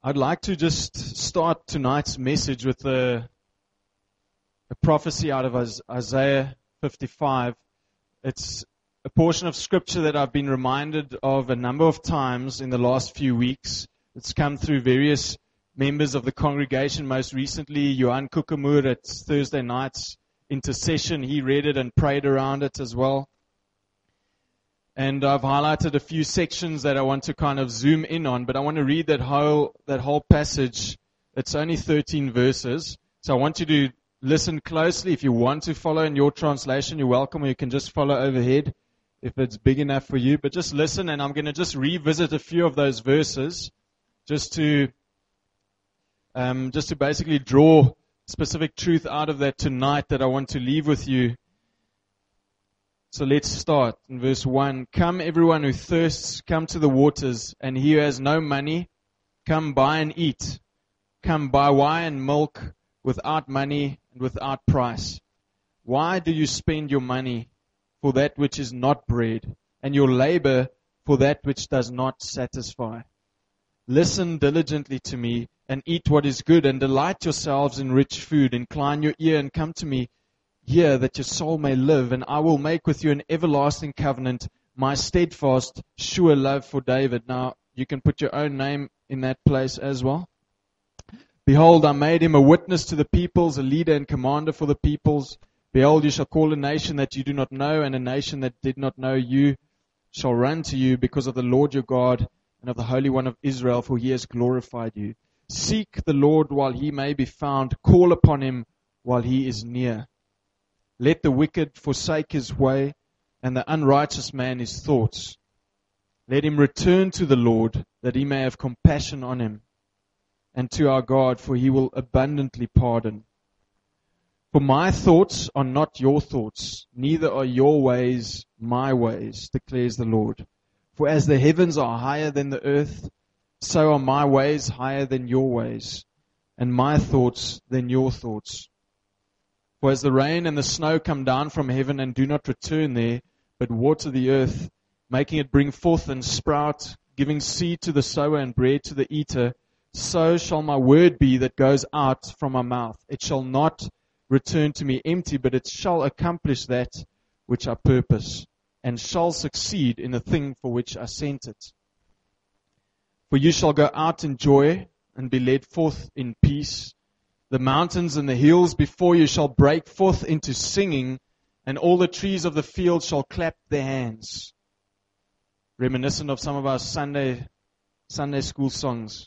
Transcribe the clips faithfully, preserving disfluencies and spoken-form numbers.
I'd like to just start tonight's message with a, a prophecy out of Isaiah fifty-five. It's a portion of scripture that I've been reminded of a number of times in the last few weeks. It's come through various members of the congregation. Most recently, Johan Kukamur at Thursday night's intercession. He read it and prayed around it as well. And I've highlighted a few sections that I want to kind of zoom in on, but I want to read that whole that whole passage. It's only thirteen verses, so I want you to listen closely. If you want to follow in your translation, you're welcome, or you can just follow overhead if it's big enough for you. But just listen, and I'm going to just revisit a few of those verses, just to um, just to basically draw specific truth out of that tonight that I want to leave with you. So let's start in verse one. Come, everyone who thirsts, come to the waters, and he who has no money, come buy and eat. Come buy wine and milk without money and without price. Why do you spend your money for that which is not bread, and your labor for that which does not satisfy? Listen diligently to me, and eat what is good, and delight yourselves in rich food. Incline your ear and come to me. Hear that your soul may live, and I will make with you an everlasting covenant, my steadfast, sure love for David. Now, you can put your own name in that place as well. Behold, I made him a witness to the peoples, a leader and commander for the peoples. Behold, you shall call a nation that you do not know, and a nation that did not know you shall run to you because of the Lord your God and of the Holy One of Israel, for he has glorified you. Seek the Lord while he may be found. Call upon him while he is near. Let the wicked forsake his way, and the unrighteous man his thoughts. Let him return to the Lord, that he may have compassion on him, and to our God, for he will abundantly pardon. For my thoughts are not your thoughts, neither are your ways my ways, declares the Lord. For as the heavens are higher than the earth, so are my ways higher than your ways, and my thoughts than your thoughts. For as the rain and the snow come down from heaven and do not return there, but water the earth, making it bring forth and sprout, giving seed to the sower and bread to the eater, so shall my word be that goes out from my mouth. It shall not return to me empty, but it shall accomplish that which I purpose, and shall succeed in the thing for which I sent it. For you shall go out in joy and be led forth in peace. The mountains and the hills before you shall break forth into singing, and all the trees of the field shall clap their hands. Reminiscent of some of our Sunday Sunday school songs.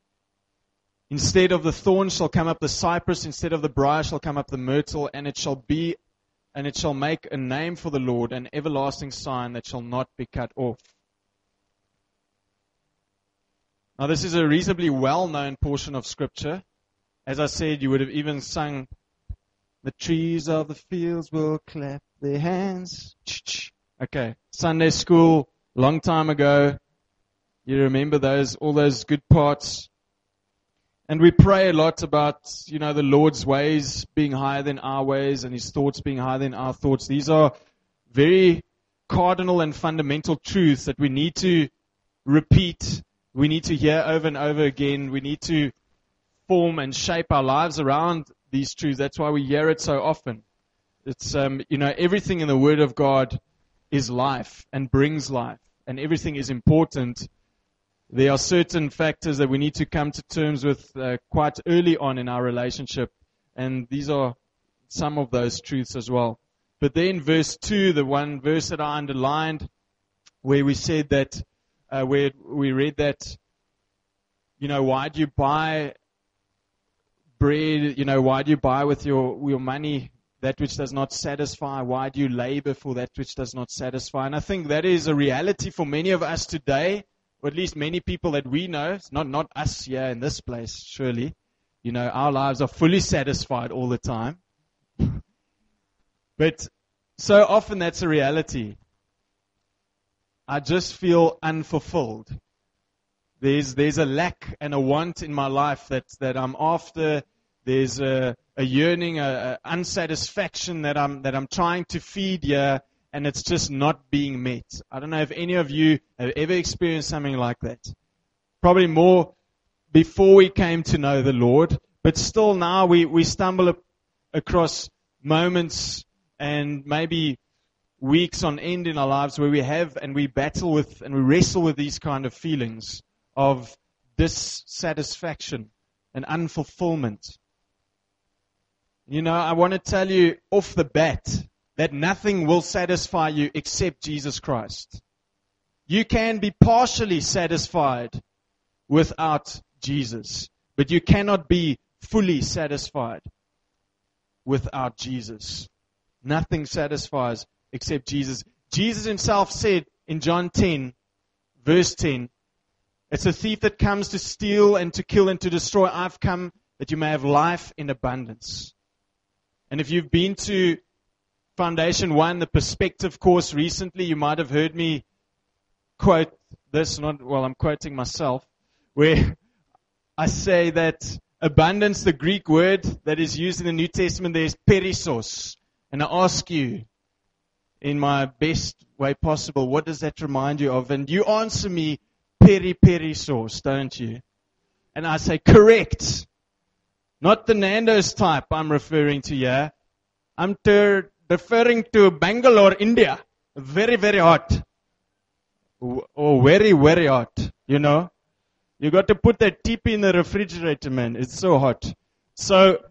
Instead of the thorn shall come up the cypress, instead of the briar shall come up the myrtle, and it shall be, and it shall make a name for the Lord, an everlasting sign that shall not be cut off. Now this is a reasonably well-known portion of Scripture. As I said, you would have even sung, the trees of the fields will clap their hands. Okay, Sunday school, long time ago. You remember those, all those good parts. And we pray a lot about, you know, the Lord's ways being higher than our ways and his thoughts being higher than our thoughts. These are very cardinal and fundamental truths that we need to repeat. We need to hear over and over again. We need to form and shape our lives around these truths. That's why we hear it so often. It's, um, you know, everything in the Word of God is life and brings life, and everything is important. There are certain factors that we need to come to terms with uh, quite early on in our relationship, and these are some of those truths as well. But then verse two, the one verse that I underlined, where we said that, uh, where we read that, you know, why do you buy bread, you know, why do you buy with your, your money that which does not satisfy? Why do you labor for that which does not satisfy? And I think that is a reality for many of us today, or at least many people that we know. It's not, not us here in this place, surely. You know, our lives are fully satisfied all the time. But so often that's a reality. I just feel unfulfilled. There's there's a lack and a want in my life that, that I'm after. There's a, a yearning, a, a unsatisfaction that I'm that I'm trying to feed here, and it's just not being met. I don't know if any of you have ever experienced something like that. Probably more before we came to know the Lord, but still now we, we stumble across moments and maybe weeks on end in our lives where we have and we battle with and we wrestle with these kind of feelings of dissatisfaction and unfulfillment. You know, I want to tell you off the bat that nothing will satisfy you except Jesus Christ. You can be partially satisfied without Jesus, but you cannot be fully satisfied without Jesus. Nothing satisfies except Jesus. Jesus himself said in John ten, verse ten, it's a thief that comes to steal and to kill and to destroy. I've come that you may have life in abundance. And if you've been to Foundation One, the Perspective course recently, you might have heard me quote this, not, well, I'm quoting myself, where I say that abundance, the Greek word that is used in the New Testament, there is perissos. And I ask you, in my best way possible, what does that remind you of? And you answer me, peri perissos, don't you? And I say, correct. Not the Nando's type I'm referring to here. I'm ter- referring to Bangalore, India. Very, very hot. Oh, very, very hot. You know? You got to put that teepee in the refrigerator, man. It's so hot. So,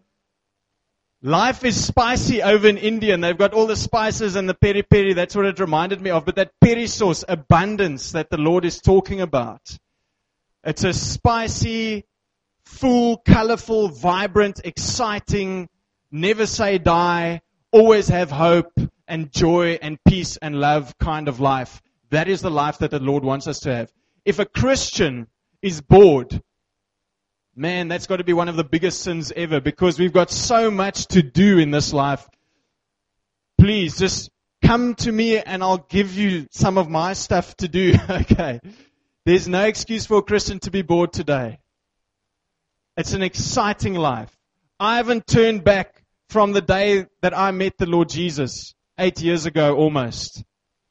life is spicy over in India, and they've got all the spices and the peri peri. That's what it reminded me of. But that perissos, abundance that the Lord is talking about. It's a spicy, full, colorful, vibrant, exciting, never say die, always have hope and joy and peace and love kind of life. That is the life that the Lord wants us to have. If a Christian is bored, man, that's got to be one of the biggest sins ever, because we've got so much to do in this life. Please, just come to me and I'll give you some of my stuff to do. Okay. There's no excuse for a Christian to be bored today. It's an exciting life. I haven't turned back from the day that I met the Lord Jesus, eight years ago almost.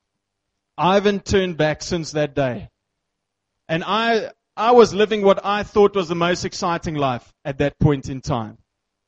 I haven't turned back since that day. And I I was living what I thought was the most exciting life at that point in time.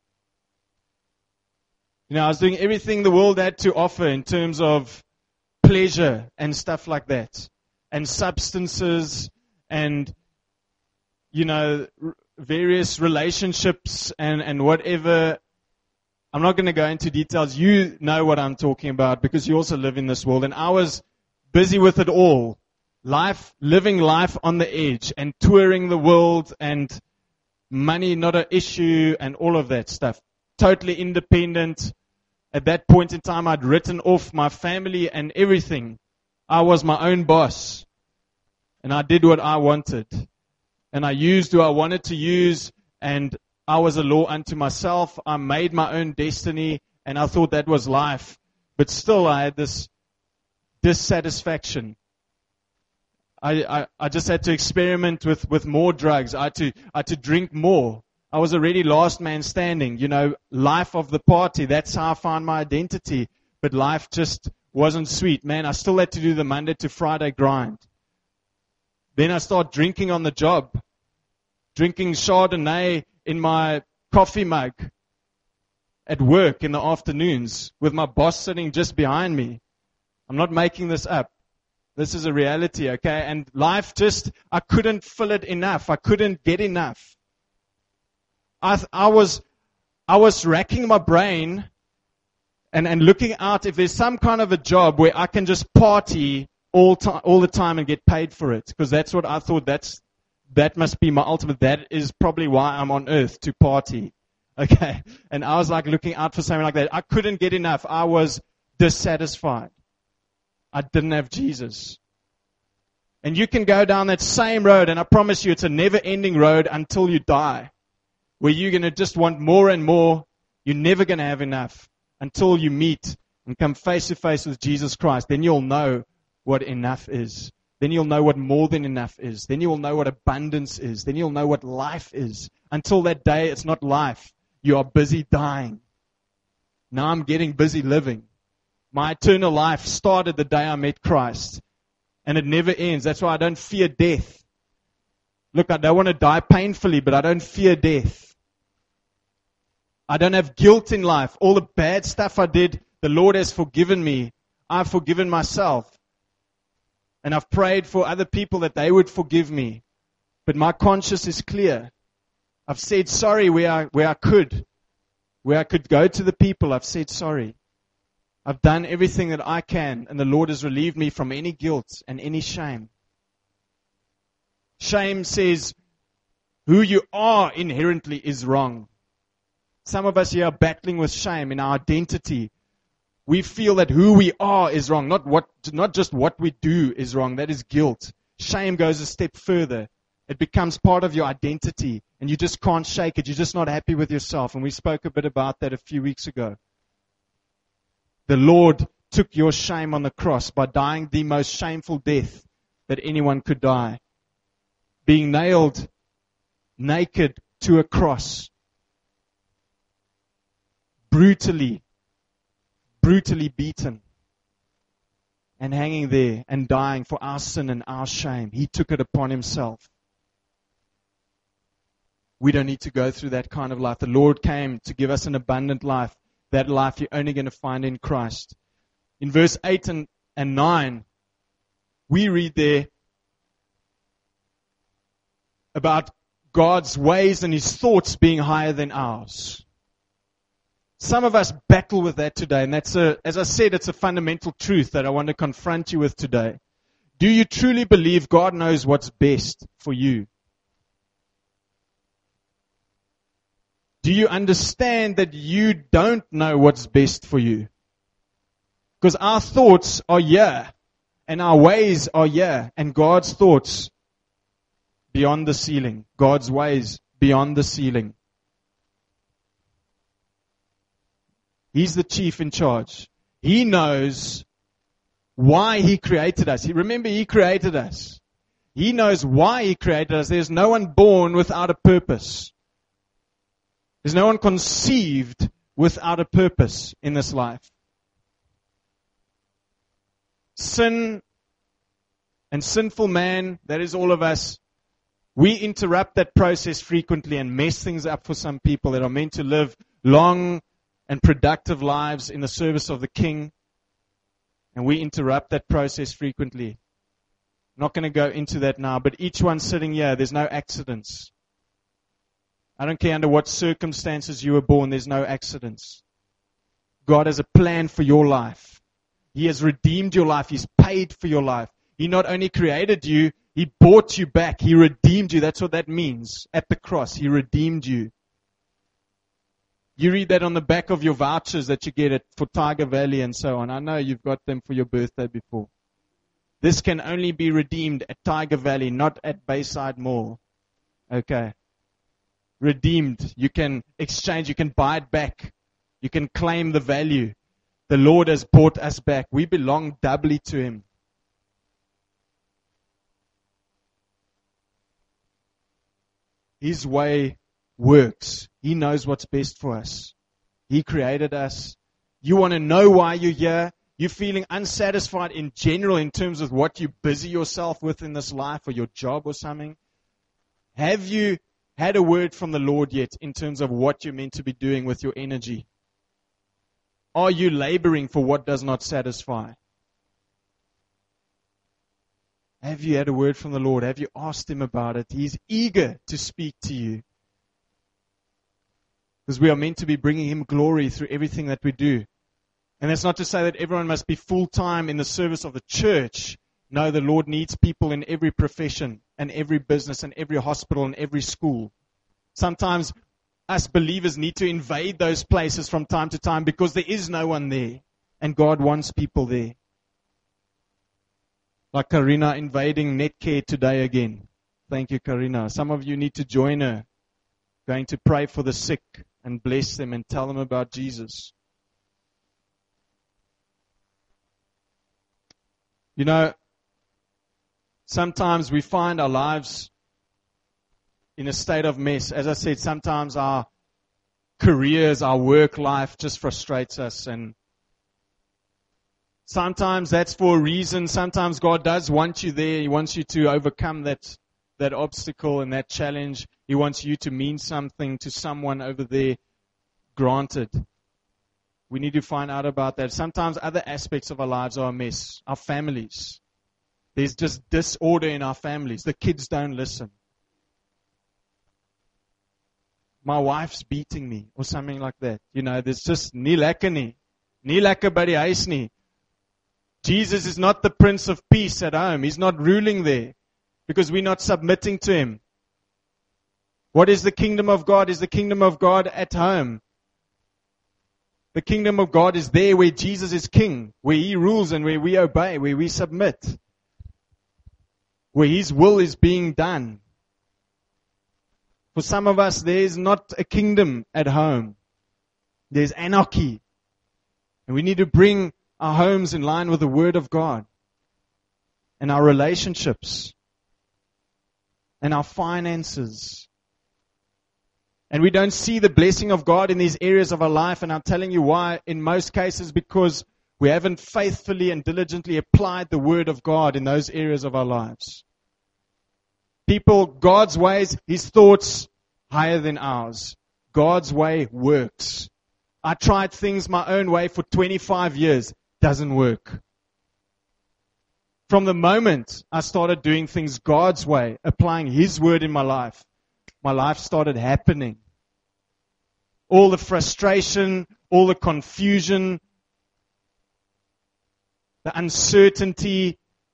You know, I was doing everything the world had to offer in terms of pleasure and stuff like that. And substances and, you know, r- various relationships and, and whatever. I'm not going to go into details. You know what I'm talking about because you also live in this world. And I was busy with it all. Life, living life on the edge and touring the world and money not an issue and all of that stuff. Totally independent. At that point in time, I'd written off my family and everything. I was my own boss. And I did what I wanted. And I used who I wanted to use. And I was a law unto myself. I made my own destiny. And I thought that was life. But still, I had this dissatisfaction. I, I, I just had to experiment with, with more drugs. I had to, I had to drink more. I was already last man standing. You know, life of the party. That's how I found my identity. But life just wasn't sweet. Man, I still had to do the Monday to Friday grind. Then I started drinking on the job. Drinking Chardonnay in my coffee mug at work in the afternoons with my boss sitting just behind me. I'm not making this up. This is a reality, okay? And life just, I couldn't fill it enough. I couldn't get enough. I, I was, I was racking my brain and, and looking out if there's some kind of a job where I can just party all time, all the time and get paid for it. Because that's what I thought, that's, that must be my ultimate, that is probably why I'm on earth, to party. Okay? And I was like looking out for something like that. I couldn't get enough. I was dissatisfied. I didn't have Jesus. And you can go down that same road, and I promise you it's a never-ending road until you die, where you're going to just want more and more. You're never going to have enough until you meet and come face-to-face with Jesus Christ. Then you'll know what enough is. Then you'll know what more than enough is. Then you'll know what abundance is. Then you'll know what life is. Until that day, it's not life. You are busy dying. Now I'm getting busy living. My eternal life started the day I met Christ. And it never ends. That's why I don't fear death. Look, I don't want to die painfully, but I don't fear death. I don't have guilt in life. All the bad stuff I did, the Lord has forgiven me. I've forgiven myself. And I've prayed for other people that they would forgive me. But my conscience is clear. I've said sorry where I, where I could. Where I could go to the people, I've said sorry. I've done everything that I can, and the Lord has relieved me from any guilt and any shame. Shame says who you are inherently is wrong. Some of us here are battling with shame in our identity. We feel that who we are is wrong, not what, not just what we do is wrong. That is guilt. Shame goes a step further. It becomes part of your identity, and you just can't shake it. You're just not happy with yourself, and we spoke a bit about that a few weeks ago. The Lord took your shame on the cross by dying the most shameful death that anyone could die. Being nailed naked to a cross. Brutally, brutally beaten. And hanging there and dying for our sin and our shame. He took it upon himself. We don't need to go through that kind of life. The Lord came to give us an abundant life. That life you're only going to find in Christ. In verse eight and, and nine, we read there about God's ways and His thoughts being higher than ours. Some of us battle with that today, and that's a, as I said, it's a fundamental truth that I want to confront you with today. Do you truly believe God knows what's best for you? Do you understand that you don't know what's best for you? Because our thoughts are yeah, and our ways are yeah, and God's thoughts beyond the ceiling. God's ways beyond the ceiling. He's the chief in charge. He knows why He created us. He, remember, He created us. He knows why He created us. There's no one born without a purpose. There's no one conceived without a purpose in this life. Sin and sinful man, that is all of us, we interrupt that process frequently and mess things up for some people that are meant to live long and productive lives in the service of the King. And we interrupt that process frequently. I'm not going to go into that now, but each one sitting here, there's no accidents. I don't care under what circumstances you were born, there's no accidents. God has a plan for your life. He has redeemed your life. He's paid for your life. He not only created you, He bought you back. He redeemed you. That's what that means. At the cross, He redeemed you. You read that on the back of your vouchers that you get at, for Tiger Valley and so on. I know you've got them for your birthday before. This can only be redeemed at Tiger Valley, not at Bayside Mall. Okay. Redeemed. You can exchange. You can buy it back. You can claim the value. The Lord has bought us back. We belong doubly to Him. His way works. He knows what's best for us. He created us. You want to know why you're here? You're feeling unsatisfied in general in terms of what you busy yourself with in this life or your job or something? Have you had a word from the Lord yet in terms of what you're meant to be doing with your energy? Are you laboring for what does not satisfy? Have you had a word from the Lord? Have you asked Him about it? He's eager to speak to you. Because we are meant to be bringing Him glory through everything that we do. And that's not to say that everyone must be full-time in the service of the church. No, the Lord needs people in every profession and every business and every hospital and every school. Sometimes us believers need to invade those places from time to time because there is no one there. And God wants people there. Like Karina invading Netcare today again. Thank you, Karina. Some of you need to join her. Going to pray for the sick and bless them and tell them about Jesus. You know, sometimes we find our lives in a state of mess. As I said, sometimes our careers, our work life just frustrates us, and sometimes that's for a reason. Sometimes God does want you there. He wants you to overcome that that obstacle and that challenge. He wants you to mean something to someone over there. Granted. We need to find out about that. Sometimes other aspects of our lives are a mess. Our families. There's just disorder in our families. The kids don't listen. My wife's beating me or something like that. You know, there's just nie lekker nie. Nie lekker by die huis nie. Jesus is not the Prince of Peace at home. He's not ruling there because we're not submitting to Him. What is the kingdom of God? Is the kingdom of God at home? The kingdom of God is there where Jesus is king, where He rules and where we obey, where we submit, where His will is being done. For some of us, there is not a kingdom at home. There's anarchy. And we need to bring our homes in line with the Word of God and our relationships and our finances. And we don't see the blessing of God in these areas of our life. And I'm telling you why. In most cases, because we haven't faithfully and diligently applied the Word of God in those areas of our lives. People, God's ways, His thoughts, higher than ours. God's way works. I tried things my own way for twenty-five years. Doesn't work. From the moment I started doing things God's way, applying His Word in my life, my life started happening. All the frustration, all the confusion, the uncertainty,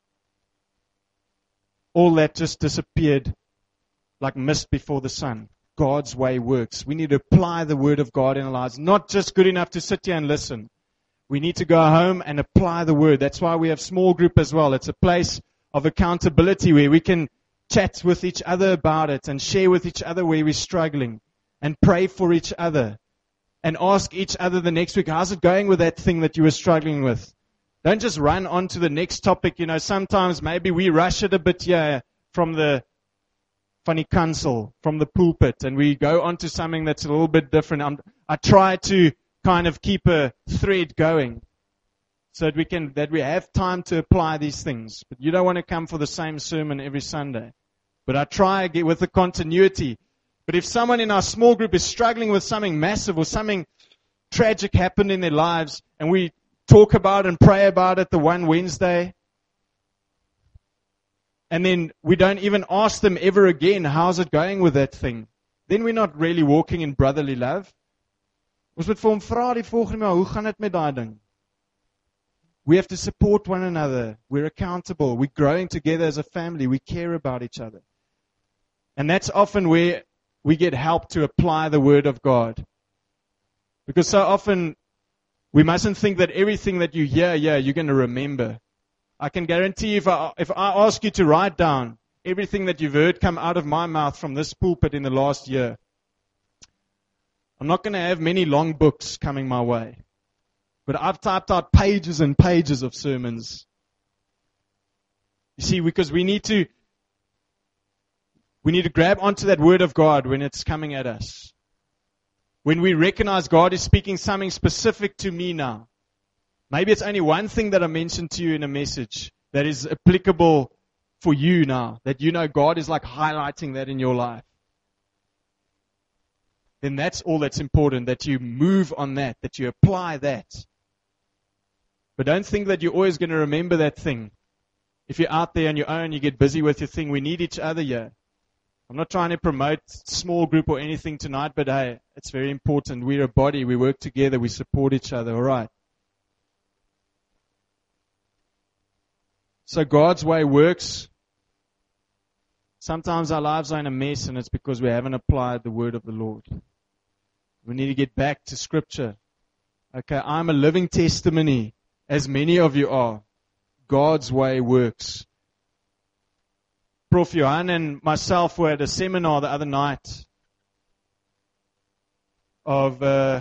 all that just disappeared like mist before the sun. God's way works. We need to apply the Word of God in our lives. Not just good enough to sit here and listen. We need to go home and apply the Word. That's why we have small group as well. It's a place of accountability where we can chat with each other about it and share with each other where we're struggling and pray for each other and ask each other the next week, how's it going with that thing that you were struggling with? Don't just run on to the next topic. You know, sometimes maybe we rush it a bit here from the funny council, from the pulpit, and we go on to something that's a little bit different. I'm, I try to kind of keep a thread going so that we can, that we have time to apply these things. But you don't want to come for the same sermon every Sunday. But I try to get with the continuity. But if someone in our small group is struggling with something massive or something tragic happened in their lives, and we talk about and pray about it the one Wednesday, and then we don't even ask them ever again, how's it going with that thing? Then we're not really walking in brotherly love. Ons moet vir hom vra die volgende maal, hoe gaan dit met daai ding? We have to support one another. We're accountable. We're growing together as a family. We care about each other. And that's often where we get help to apply the Word of God. Because so often we mustn't think that everything that you hear, yeah, you're going to remember. I can guarantee you if I, if I ask you to write down everything that you've heard come out of my mouth from this pulpit in the last year, I'm not going to have many long books coming my way. But I've typed out pages and pages of sermons. You see, because we need to, we need to grab onto that Word of God when it's coming at us. When we recognize God is speaking something specific to me now. Maybe it's only one thing that I mentioned to you in a message that is applicable for you now. That you know God is like highlighting that in your life. Then that's all that's important, that you move on that, that you apply that. But don't think that you're always going to remember that thing. If you're out there on your own, you get busy with your thing. We need each other here. I'm not trying to promote small group or anything tonight, but hey, it's very important. We're a body. We work together. We support each other. All right. So God's way works. Sometimes our lives are in a mess, and it's because we haven't applied the Word of the Lord. We need to get back to Scripture. Okay, I'm a living testimony, as many of you are. God's way works. Prof Johan and myself were at a seminar the other night of, uh,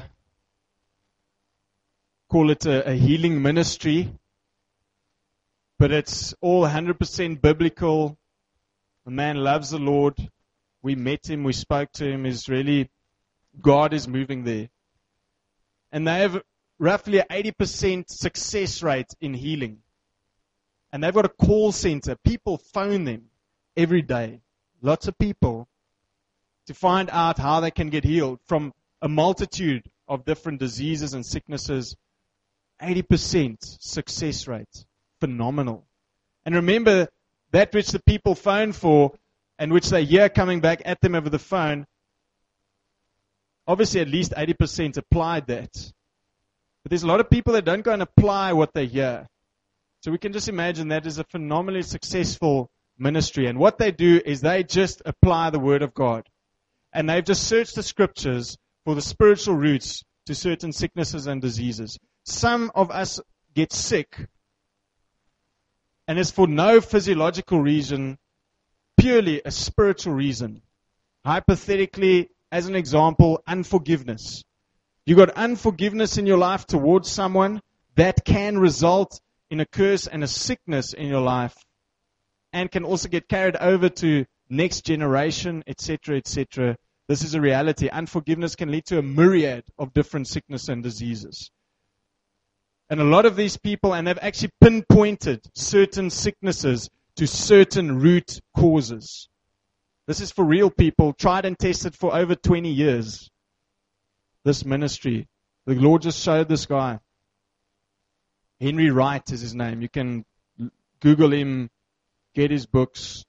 call it a, a healing ministry, but it's all one hundred percent biblical. The man loves the Lord. We met him, we spoke to him. Is really, God is moving there. And they have roughly an eighty percent success rate in healing. And they've got a call center. People phone them every day. lots of people, to find out how they can get healed from a multitude of different diseases and sicknesses. eighty percent success rate. Phenomenal. And remember, that which the people phone for and which they hear coming back at them over the phone, obviously at least eighty percent applied that. But there's a lot of people that don't go and apply what they hear. So we can just imagine that is a phenomenally successful ministry. And what they do is they just apply the Word of God. And they've just searched the Scriptures for the spiritual roots to certain sicknesses and diseases. Some of us get sick, and it's for no physiological reason, purely a spiritual reason. Hypothetically, as an example, unforgiveness. You got unforgiveness in your life towards someone, that can result in a curse and a sickness in your life, and can also get carried over to next generation, et cetera, et cetera. This is a reality. Unforgiveness can lead to a myriad of different sicknesses and diseases. And a lot of these people, and they've actually pinpointed certain sicknesses to certain root causes. This is for real people, tried and tested for over twenty years. This ministry. The Lord just showed this guy. Henry Wright is his name. You can Google him, get his books.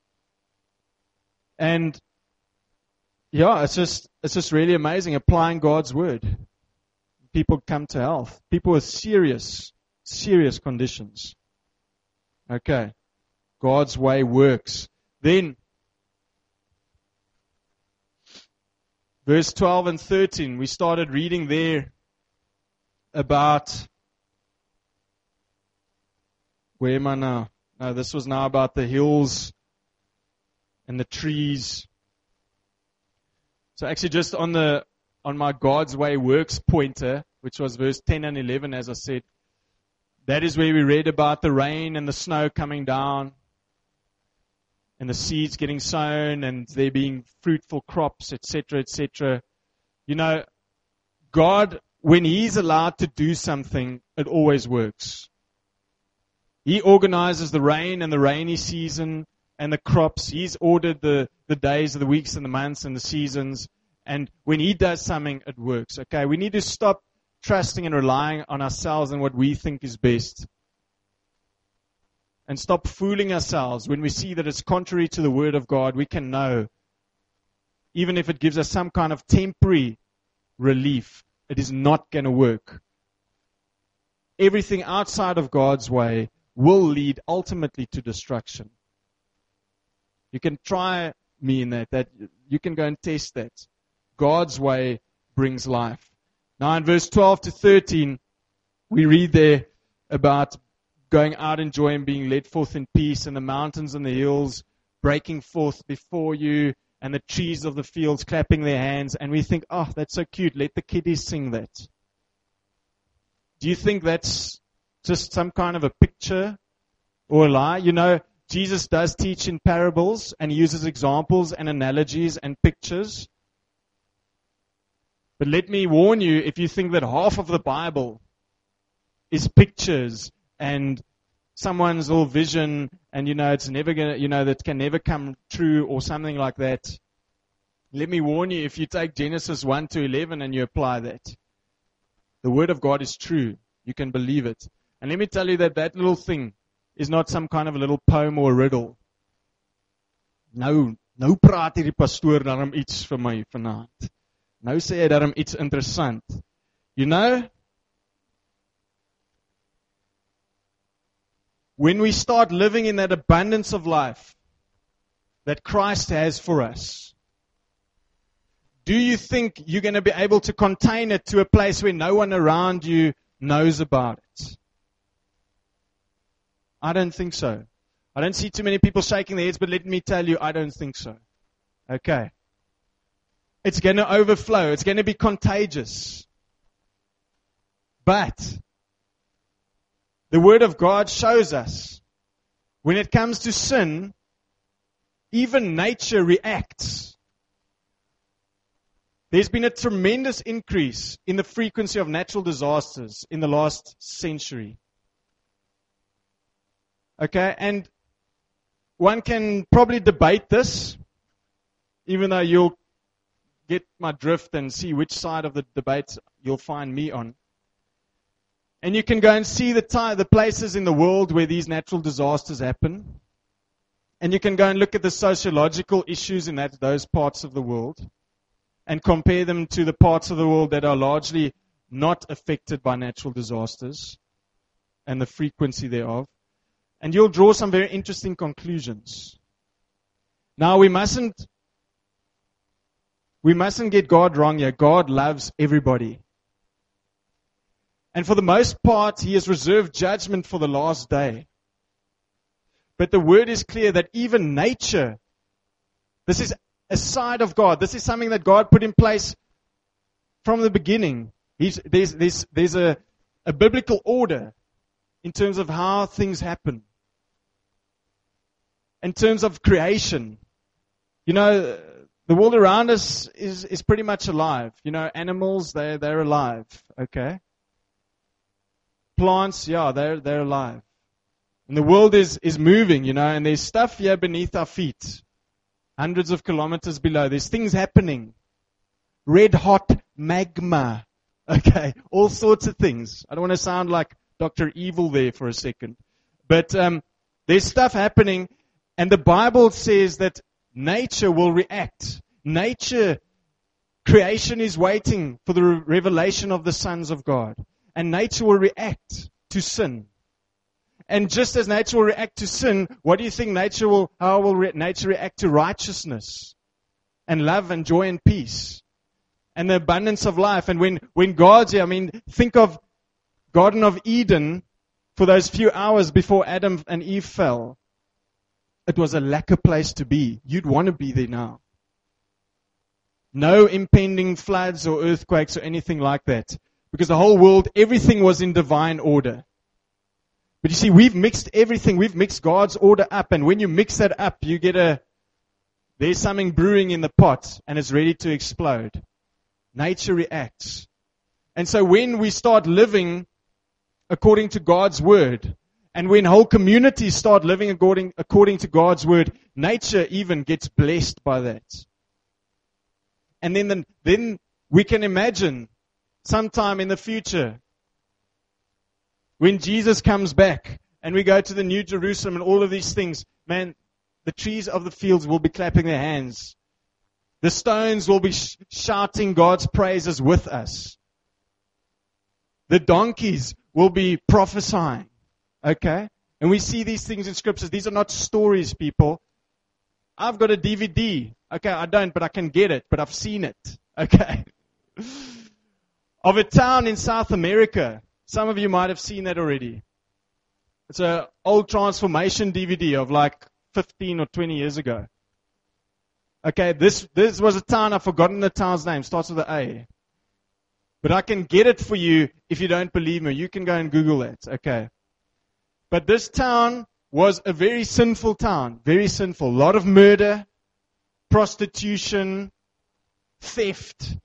And yeah, it's just it's just really amazing applying God's word. People come to health. People with serious, serious conditions. Okay. God's way works. Then, verse twelve and thirteen, we started reading there about, where am I now? No, this was now about the hills and the trees. So actually just on the on my God's way works pointer, which was verse ten and eleven, as I said, that is where we read about the rain and the snow coming down and the seeds getting sown and there being fruitful crops, et cetera, et cetera. You know, God, when He's allowed to do something, it always works. He organizes the rain and the rainy season and the crops. He's ordered the, the days, the weeks, and the months, and the seasons. And when He does something, it works. Okay, we need to stop trusting and relying on ourselves and what we think is best. And stop fooling ourselves when we see that it's contrary to the Word of God. We can know, even if it gives us some kind of temporary relief, it is not going to work. Everything outside of God's way will lead ultimately to destruction. You can try me in that, that you can go and test that. God's way brings life. Now in verse twelve to thirteen, we read there about going out in joy and being led forth in peace, and the mountains and the hills breaking forth before you, and the trees of the fields clapping their hands. And we think, oh, that's so cute. Let the kiddies sing that. Do you think that's just some kind of a picture or a lie? You know, Jesus does teach in parables and He uses examples and analogies and pictures. But let me warn you, if you think that half of the Bible is pictures and someone's little vision and, you know, it's never going to, you know, that can never come true or something like that, let me warn you, if you take Genesis one to eleven and you apply that, the Word of God is true. You can believe it. And let me tell you that that little thing is not some kind of a little poem or riddle. Nou, nou praat hierdie pastoor daarom iets vir my vanaand. Nou sê hy daarom iets interessant. You know, when we start living in that abundance of life that Christ has for us, do you think you're going to be able to contain it to a place where no one around you knows about it? I don't think so. I don't see too many people shaking their heads, but let me tell you, I don't think so. Okay. It's going to overflow. It's going to be contagious. But the Word of God shows us when it comes to sin, even nature reacts. There's been a tremendous increase in the frequency of natural disasters in the last century. Okay, and one can probably debate this, even though you'll get my drift and see which side of the debate you'll find me on. And you can go and see the ty- the places in the world where these natural disasters happen. And you can go and look at the sociological issues in that those parts of the world and compare them to the parts of the world that are largely not affected by natural disasters and the frequency thereof. And you'll draw some very interesting conclusions. Now, we mustn't we mustn't get God wrong here. God loves everybody. And for the most part, He has reserved judgment for the last day. But the word is clear that even nature, this is a side of God. This is something that God put in place from the beginning. He's, there's there's, there's a, a biblical order in terms of how things happen. In terms of creation. You know, the world around us is, is pretty much alive. You know, animals, they're, they're alive. Okay? Plants, yeah, they're, they're alive. And the world is, is moving, you know, and there's stuff here beneath our feet. Hundreds of kilometers below. There's things happening. Red hot magma. Okay, all sorts of things. I don't want to sound like Doctor Evil there for a second. But um, there's stuff happening, and the Bible says that nature will react. Nature, creation is waiting for the re- revelation of the sons of God. And nature will react to sin. And just as nature will react to sin, what do you think nature will, how will re- nature react to righteousness and love and joy and peace and the abundance of life? And when, when God's here, I mean, think of Garden of Eden for those few hours before Adam and Eve fell. It was a lacquer place to be. You'd want to be there now. No impending floods or earthquakes or anything like that. Because the whole world, everything was in divine order. But you see, we've mixed everything. We've mixed God's order up. And when you mix that up, you get a, there's something brewing in the pot and it's ready to explode. Nature reacts. And so when we start living according to God's word, and when whole communities start living according, according to God's word, nature even gets blessed by that. And then, the, then we can imagine sometime in the future, when Jesus comes back and we go to the New Jerusalem and all of these things, man, the trees of the fields will be clapping their hands. The stones will be sh- shouting God's praises with us. The donkeys will be prophesying. Okay? And we see these things in scriptures. These are not stories, people. I've got a D V D. Okay, I don't, but I can get it. But I've seen it. Okay? Of a town in South America. Some of you might have seen that already. It's an old transformation D V D of like fifteen or twenty years ago. Okay, this this was a town, I've forgotten the town's name, starts with an A. But I can get it for you if you don't believe me. You can go and Google it, okay. But this town was a very sinful town, very sinful. A lot of murder, prostitution, theft,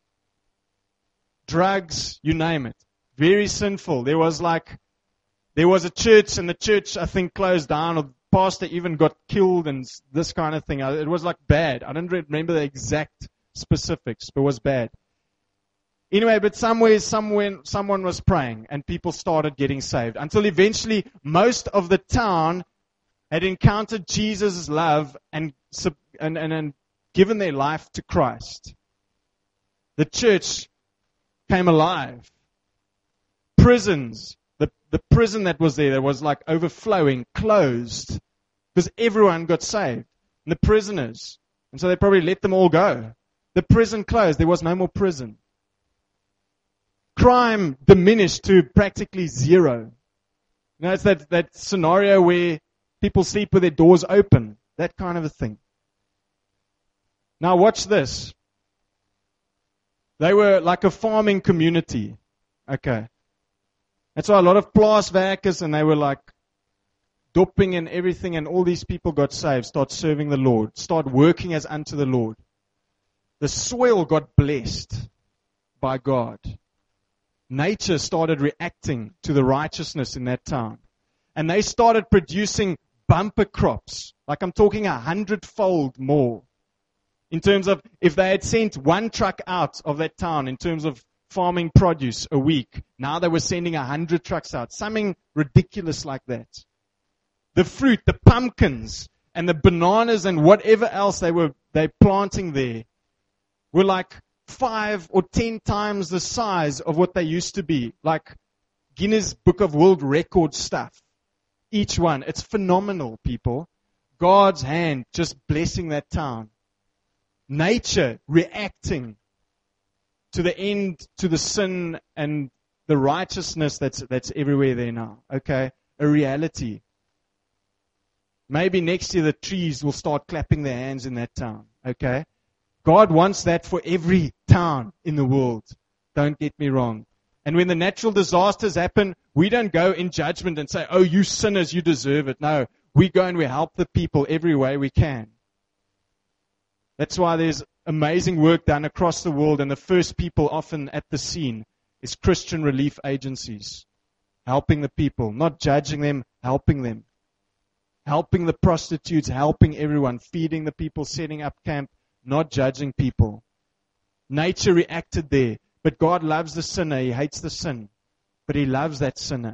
drugs, you name it. Very sinful. There was like, there was a church, and the church, I think, closed down, or the pastor even got killed, and this kind of thing. It was like bad. I don't remember the exact specifics, but it was bad. Anyway, but somewhere, somewhere, someone was praying, and people started getting saved. Until eventually, most of the town had encountered Jesus' love and, and, and, and given their life to Christ. The church came alive. Prisons, the, the prison that was there, that was like overflowing, closed, because everyone got saved. And the prisoners, and so they probably let them all go. The prison closed. There was no more prison. Crime diminished to practically zero. You know, it's that, that scenario where people sleep with their doors open. That kind of a thing. Now watch this. They were like a farming community. Okay. That's why a lot of plaaswerkers, and they were like doping and everything, and all these people got saved, start serving the Lord, start working as unto the Lord. The soil got blessed by God. Nature started reacting to the righteousness in that town. And they started producing bumper crops. Like I'm talking a hundredfold more In terms of, if they had sent one truck out of that town in terms of farming produce a week, now they were sending a hundred trucks out. Something ridiculous like that. The fruit, the pumpkins, and the bananas and whatever else they were they planting there were like five or ten times the size of what they used to be. Like Guinness Book of World Record stuff. Each one. It's phenomenal, people. God's hand just blessing that town. Nature reacting to the end, to the sin and the righteousness that's that's everywhere there now. Okay? A reality. Maybe next year the trees will start clapping their hands in that town. Okay? God wants that for every town in the world. Don't get me wrong. And when the natural disasters happen, we don't go in judgment and say, oh, you sinners, you deserve it. No, we go and we help the people every way we can. That's why there's amazing work done across the world, and the first people often at the scene is Christian relief agencies, helping the people, not judging them, helping them. Helping the prostitutes, helping everyone, feeding the people, setting up camp, not judging people. Nature reacted there, but God loves the sinner. He hates the sin, but He loves that sinner.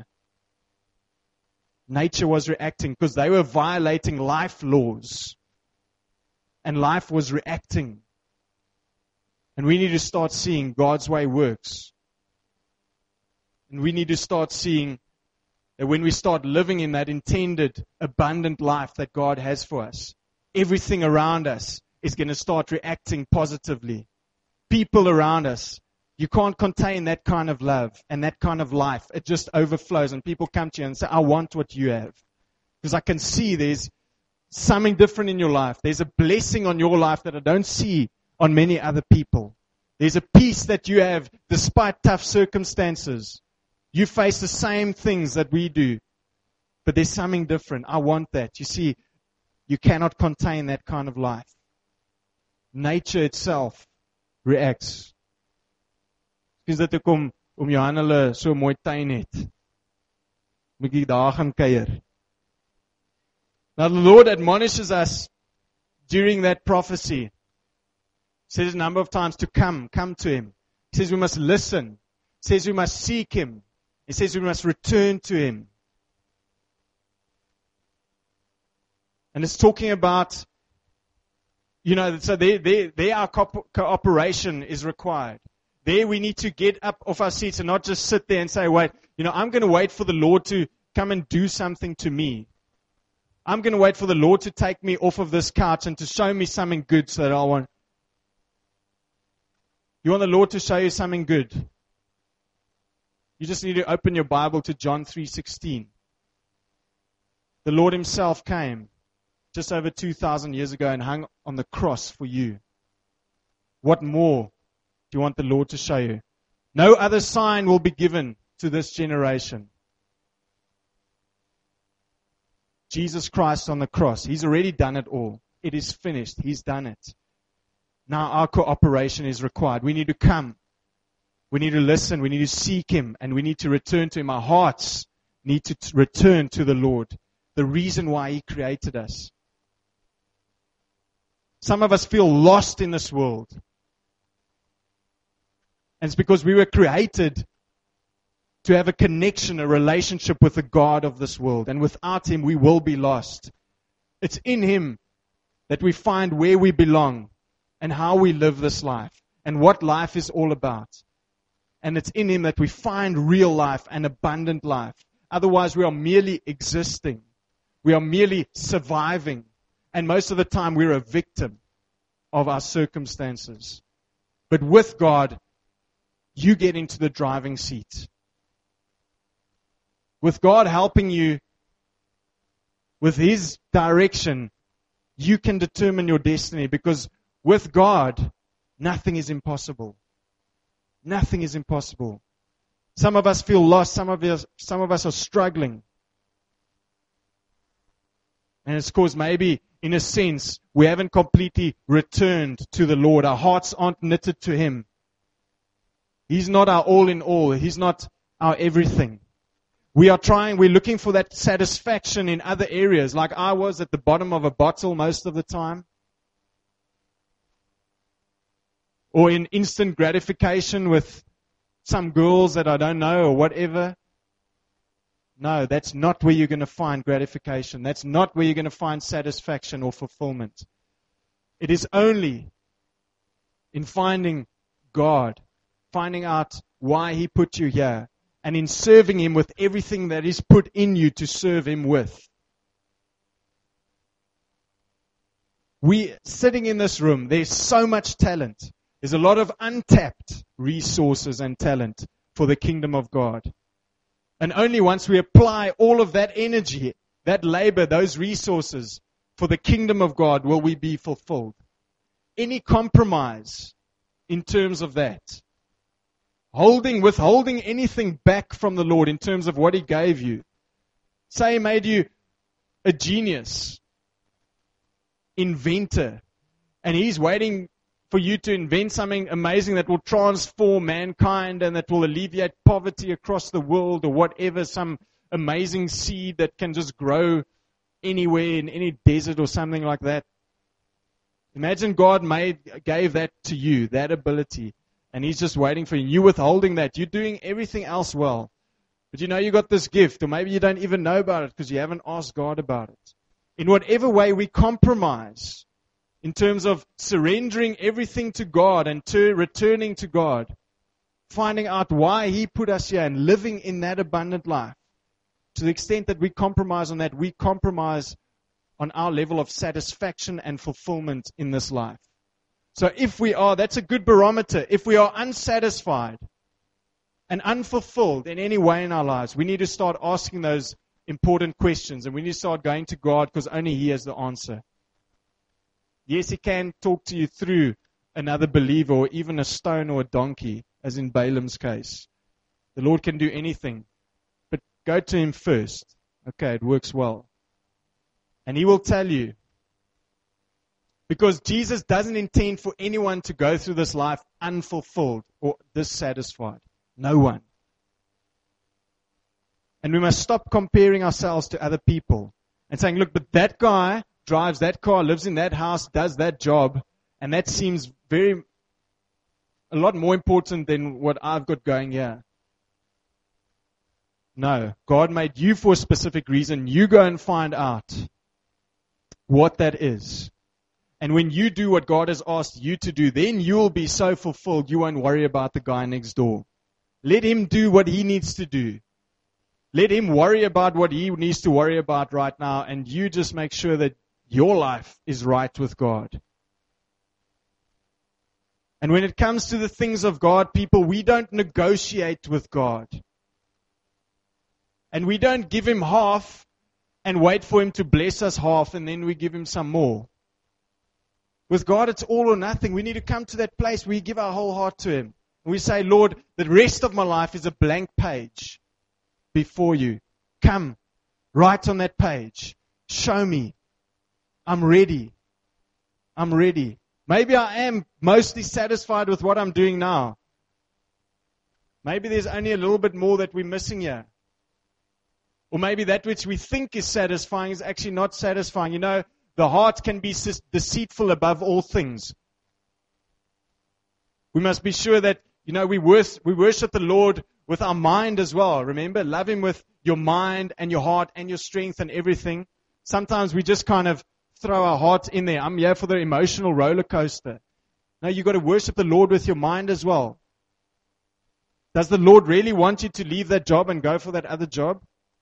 Nature was reacting because they were violating life laws. And life was reacting. And we need to start seeing God's way works. And we need to start seeing that when we start living in that intended, abundant life that God has for us, everything around us is going to start reacting positively. People around us, you can't contain that kind of love and that kind of life. It just overflows, and people come to you and say, I want what you have. Because I can see there's something different in your life. There's a blessing on your life that I don't see on many other people. There's a peace that you have despite tough circumstances. You face the same things that we do, but there's something different. I want that. You see, you cannot contain that kind of life. Nature itself reacts. Dis dat ek om om Johan hulle so mooi tuin het. Moet ek daar gaan kuier. Now the Lord admonishes us during that prophecy. He says a number of times to come, come to Him. He says we must listen. He says we must seek Him. He says we must return to Him. And it's talking about, you know, so there, there, there our co- cooperation is required. There we need to get up off our seats and not just sit there and say, wait, you know, I'm going to wait for the Lord to come and do something to me. I'm going to wait for the Lord to take me off of this couch and to show me something good so that I want. You want the Lord to show you something good? You just need to open your Bible to John three sixteen. The Lord Himself came just over two thousand years ago and hung on the cross for you. What more do you want the Lord to show you? No other sign will be given to this generation. Jesus Christ on the cross. He's already done it all. It is finished. He's done it. Now our cooperation is required. We need to come. We need to listen. We need to seek Him. And we need to return to Him. Our hearts need to t- return to the Lord. The reason why He created us. Some of us feel lost in this world. And it's because we were created to have a connection, a relationship with the God of this world. And without Him, we will be lost. It's in Him that we find where we belong and how we live this life and what life is all about. And it's in Him that we find real life and abundant life. Otherwise, we are merely existing. We are merely surviving. And most of the time, we're a victim of our circumstances. But with God, you get into the driving seat. With God helping you, with His direction, you can determine your destiny, because with God, nothing is impossible. Nothing is impossible. Some of us feel lost. Some of us, some of us are struggling. And it's because maybe, in a sense, we haven't completely returned to the Lord. Our hearts aren't knitted to Him. He's not our all in all. He's not our everything. We are trying, we're looking for that satisfaction in other areas, like I was at the bottom of a bottle most of the time. or in instant gratification with some girls that I don't know or whatever. No, that's not where you're going to find gratification. That's not where you're going to find satisfaction or fulfillment. It is only in finding God, finding out why He put you here, and in serving Him with everything that is put in you to serve Him with. We sitting in this room, there's so much talent. There's a lot of untapped resources and talent for the kingdom of God. And only once we apply all of that energy, that labor, those resources for the kingdom of God will we be fulfilled. Any compromise in terms of that, holding, withholding anything back from the Lord in terms of what He gave you. Say He made you a genius, inventor, and He's waiting for you to invent something amazing that will transform mankind and that will alleviate poverty across the world or whatever, some amazing seed that can just grow anywhere in any desert or something like that. Imagine God made, gave that to you, that ability, and He's just waiting for you. You withholding that. You're doing everything else well. But you know you got this gift, or maybe you don't even know about it because you haven't asked God about it. In whatever way we compromise, in terms of surrendering everything to God and to returning to God, finding out why He put us here and living in that abundant life, to the extent that we compromise on that, we compromise on our level of satisfaction and fulfillment in this life. So if we are, that's a good barometer. If we are unsatisfied and unfulfilled in any way in our lives, we need to start asking those important questions, and we need to start going to God because only He has the answer. Yes, He can talk to you through another believer or even a stone or a donkey, as in Balaam's case. The Lord can do anything, but go to Him first. Okay, it works well. And He will tell you. Because Jesus doesn't intend for anyone to go through this life unfulfilled or dissatisfied. No one. And we must stop comparing ourselves to other people and saying, look, but that guy drives that car, lives in that house, does that job, and that seems very, a lot more important than what I've got going here. No, God made you for a specific reason. You go and find out what that is. And when you do what God has asked you to do, then you will be so fulfilled you won't worry about the guy next door. Let him do what he needs to do. Let him worry about what he needs to worry about right now, and you just make sure that your life is right with God. And when it comes to the things of God, people, we don't negotiate with God. And we don't give Him half and wait for Him to bless us half and then we give Him some more. With God, it's all or nothing. We need to come to that place where we give our whole heart to Him. And we say, Lord, the rest of my life is a blank page before you. Come, write on that page. Show me. I'm ready. I'm ready. Maybe I am mostly satisfied with what I'm doing now. Maybe there's only a little bit more that we're missing here. Or maybe that which we think is satisfying is actually not satisfying. You know, the heart can be deceitful above all things. We must be sure that, you know, we worship, we worship the Lord with our mind as well. Remember, love Him with your mind and your heart and your strength and everything. Sometimes we just kind of throw our heart in there. I'm here for the emotional roller coaster. No, you've got to worship the Lord with your mind as well. Does the Lord really want you to leave that job and go for that other job?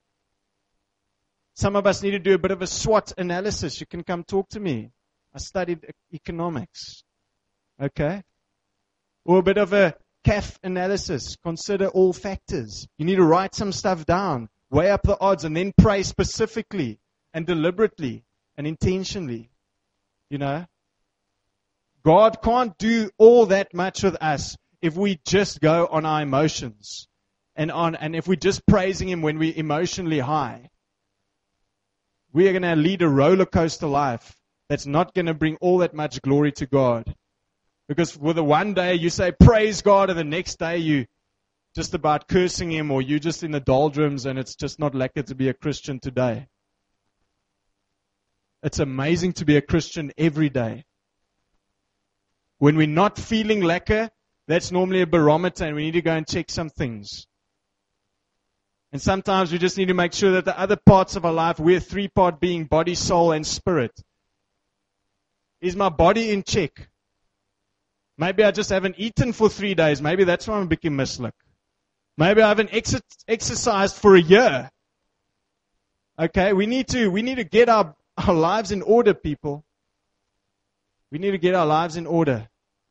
Some of us need to do a bit of a SWOT analysis. You can come talk to me. I studied economics. Okay? Or a bit of a C A F analysis. Consider all factors. You need to write some stuff down. Weigh up the odds and then pray specifically and deliberately and intentionally. You know? God can't do all that much with us if we just go on our emotions. And on and if we're just praising Him when we're emotionally high. We are going to lead a roller coaster life that's not going to bring all that much glory to God. Because with the one day you say, praise God, and the next day you just about cursing Him, or you're just in the doldrums and it's just not likely to be a Christian today. It's amazing to be a Christian every day. When we're not feeling lekker, that's normally a barometer and we need to go and check some things. And sometimes we just need to make sure that the other parts of our life, we're a three-part being, body, soul, and spirit. Is my body in check? Maybe I just haven't eaten for three days. Maybe that's why I'm a bit mislik. Maybe I haven't ex- exercised for a year. Okay, we need to we need to get our, our lives in order, people. We need to get our lives in order.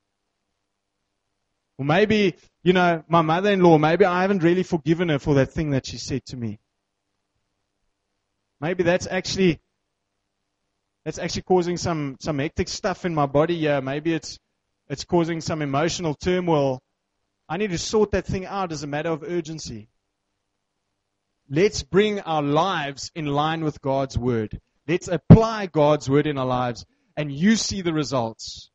Or maybe, you know, my mother-in-law, maybe I haven't really forgiven her for that thing that she said to me. Maybe that's actually that's actually causing some, some hectic stuff in my body here. Maybe it's it's causing some emotional turmoil. I need to sort that thing out as a matter of urgency. Let's bring our lives in line with God's word. Let's apply God's word in our lives, and you see the results.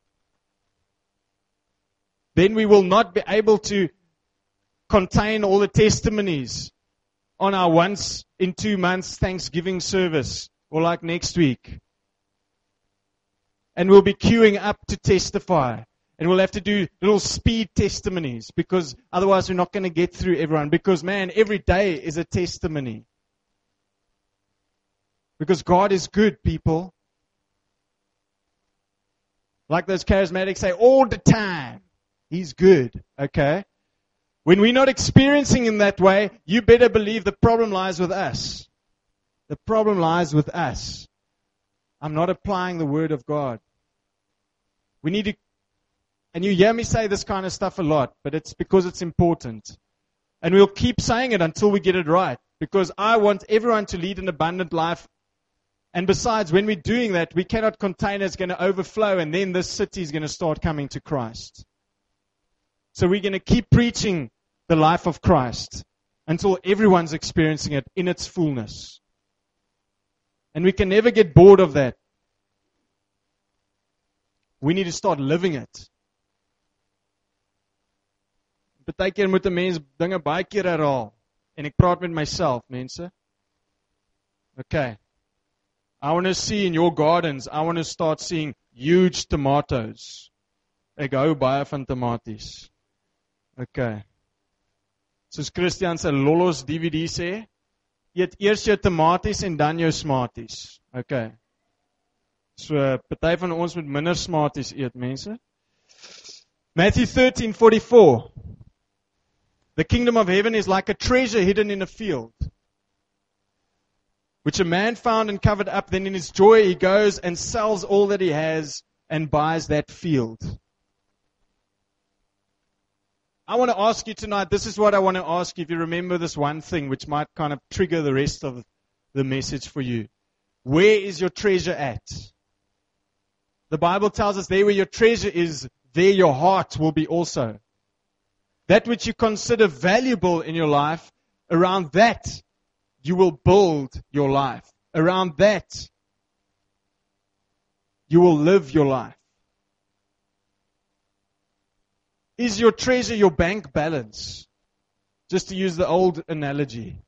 Then we will not be able to contain all the testimonies on our once in two months Thanksgiving service, or like next week. And we'll be queuing up to testify. And we'll have to do little speed testimonies, because otherwise we're not going to get through everyone. Because, man, every day is a testimony. Because God is good, people. Like those charismatics say, all the time. He's good, okay? When we're not experiencing Him that way, you better believe the problem lies with us. The problem lies with us. I'm not applying the Word of God. We need to, and you hear me say this kind of stuff a lot, but it's because it's important. And we'll keep saying it until we get it right, because I want everyone to lead an abundant life. And besides, when we're doing that, we cannot contain it. It's going to overflow, and then this city is going to start coming to Christ. So we're going to keep preaching the life of Christ until everyone's experiencing it in its fullness. And we can never get bored of that. We need to start living it. Partykeer moet 'n mens dinge baie keer herhaal. En ek praat met myself, mense. Okay. I want to see in your gardens, I want to start seeing huge tomatoes. Ek hou baie van tomaties. Okay. Soos Christian se Lollos D V D sê, eet eers jou tomaties en dan jou smaties. Okay. So, party van ons moet minder smaties eet, mense. Matthew thirteen forty-four. The kingdom of heaven is like a treasure hidden in a field, which a man found and covered up. Then in his joy he goes and sells all that he has and buys that field. I want to ask you tonight, this is what I want to ask you, if you remember this one thing, which might kind of trigger the rest of the message for you. Where is your treasure at? The Bible tells us there where your treasure is, there your heart will be also. That which you consider valuable in your life, around that you will build your life. Around that you will live your life. Is your treasure your bank balance? Just to use the old analogy.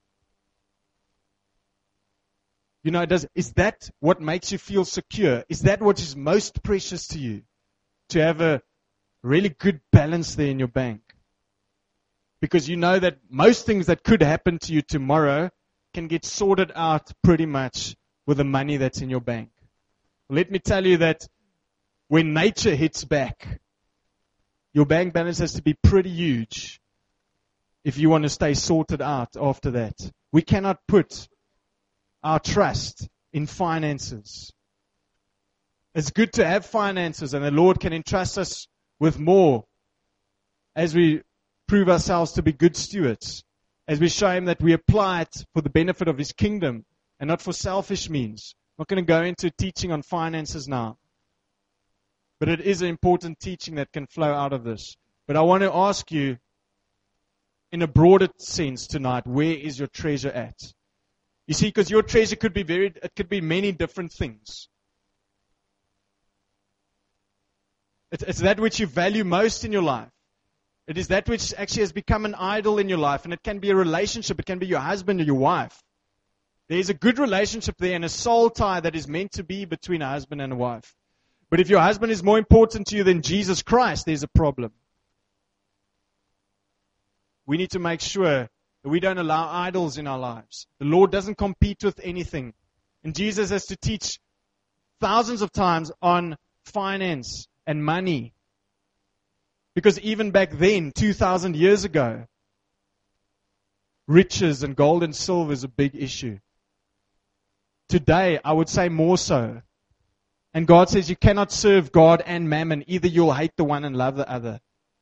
You know, does, is that what makes you feel secure? Is that what is most precious to you? To have a really good balance there in your bank. Because you know that most things that could happen to you tomorrow can get sorted out pretty much with the money that's in your bank. Let me tell you that when nature hits back, your bank balance has to be pretty huge if you want to stay sorted out after that. We cannot put our trust in finances. It's good to have finances, and the Lord can entrust us with more as we prove ourselves to be good stewards, as we show Him that we apply it for the benefit of His kingdom and not for selfish means. I'm not going to go into teaching on finances now, but it is an important teaching that can flow out of this. But I want to ask you, in a broader sense tonight, where is your treasure at? You see, because your treasure could be very, it could be many different things. It's, it's that which you value most in your life. It is that which actually has become an idol in your life, and it can be a relationship. It can be your husband or your wife. There is a good relationship there and a soul tie that is meant to be between a husband and a wife. But if your husband is more important to you than Jesus Christ, there's a problem. We need to make sure that we don't allow idols in our lives. The Lord doesn't compete with anything. And Jesus has to teach thousands of times on finance and money. Because even back then, two thousand years ago, riches and gold and silver is a big issue. Today, I would say more so. And God says you cannot serve God and mammon. Either you'll hate the one and love the other.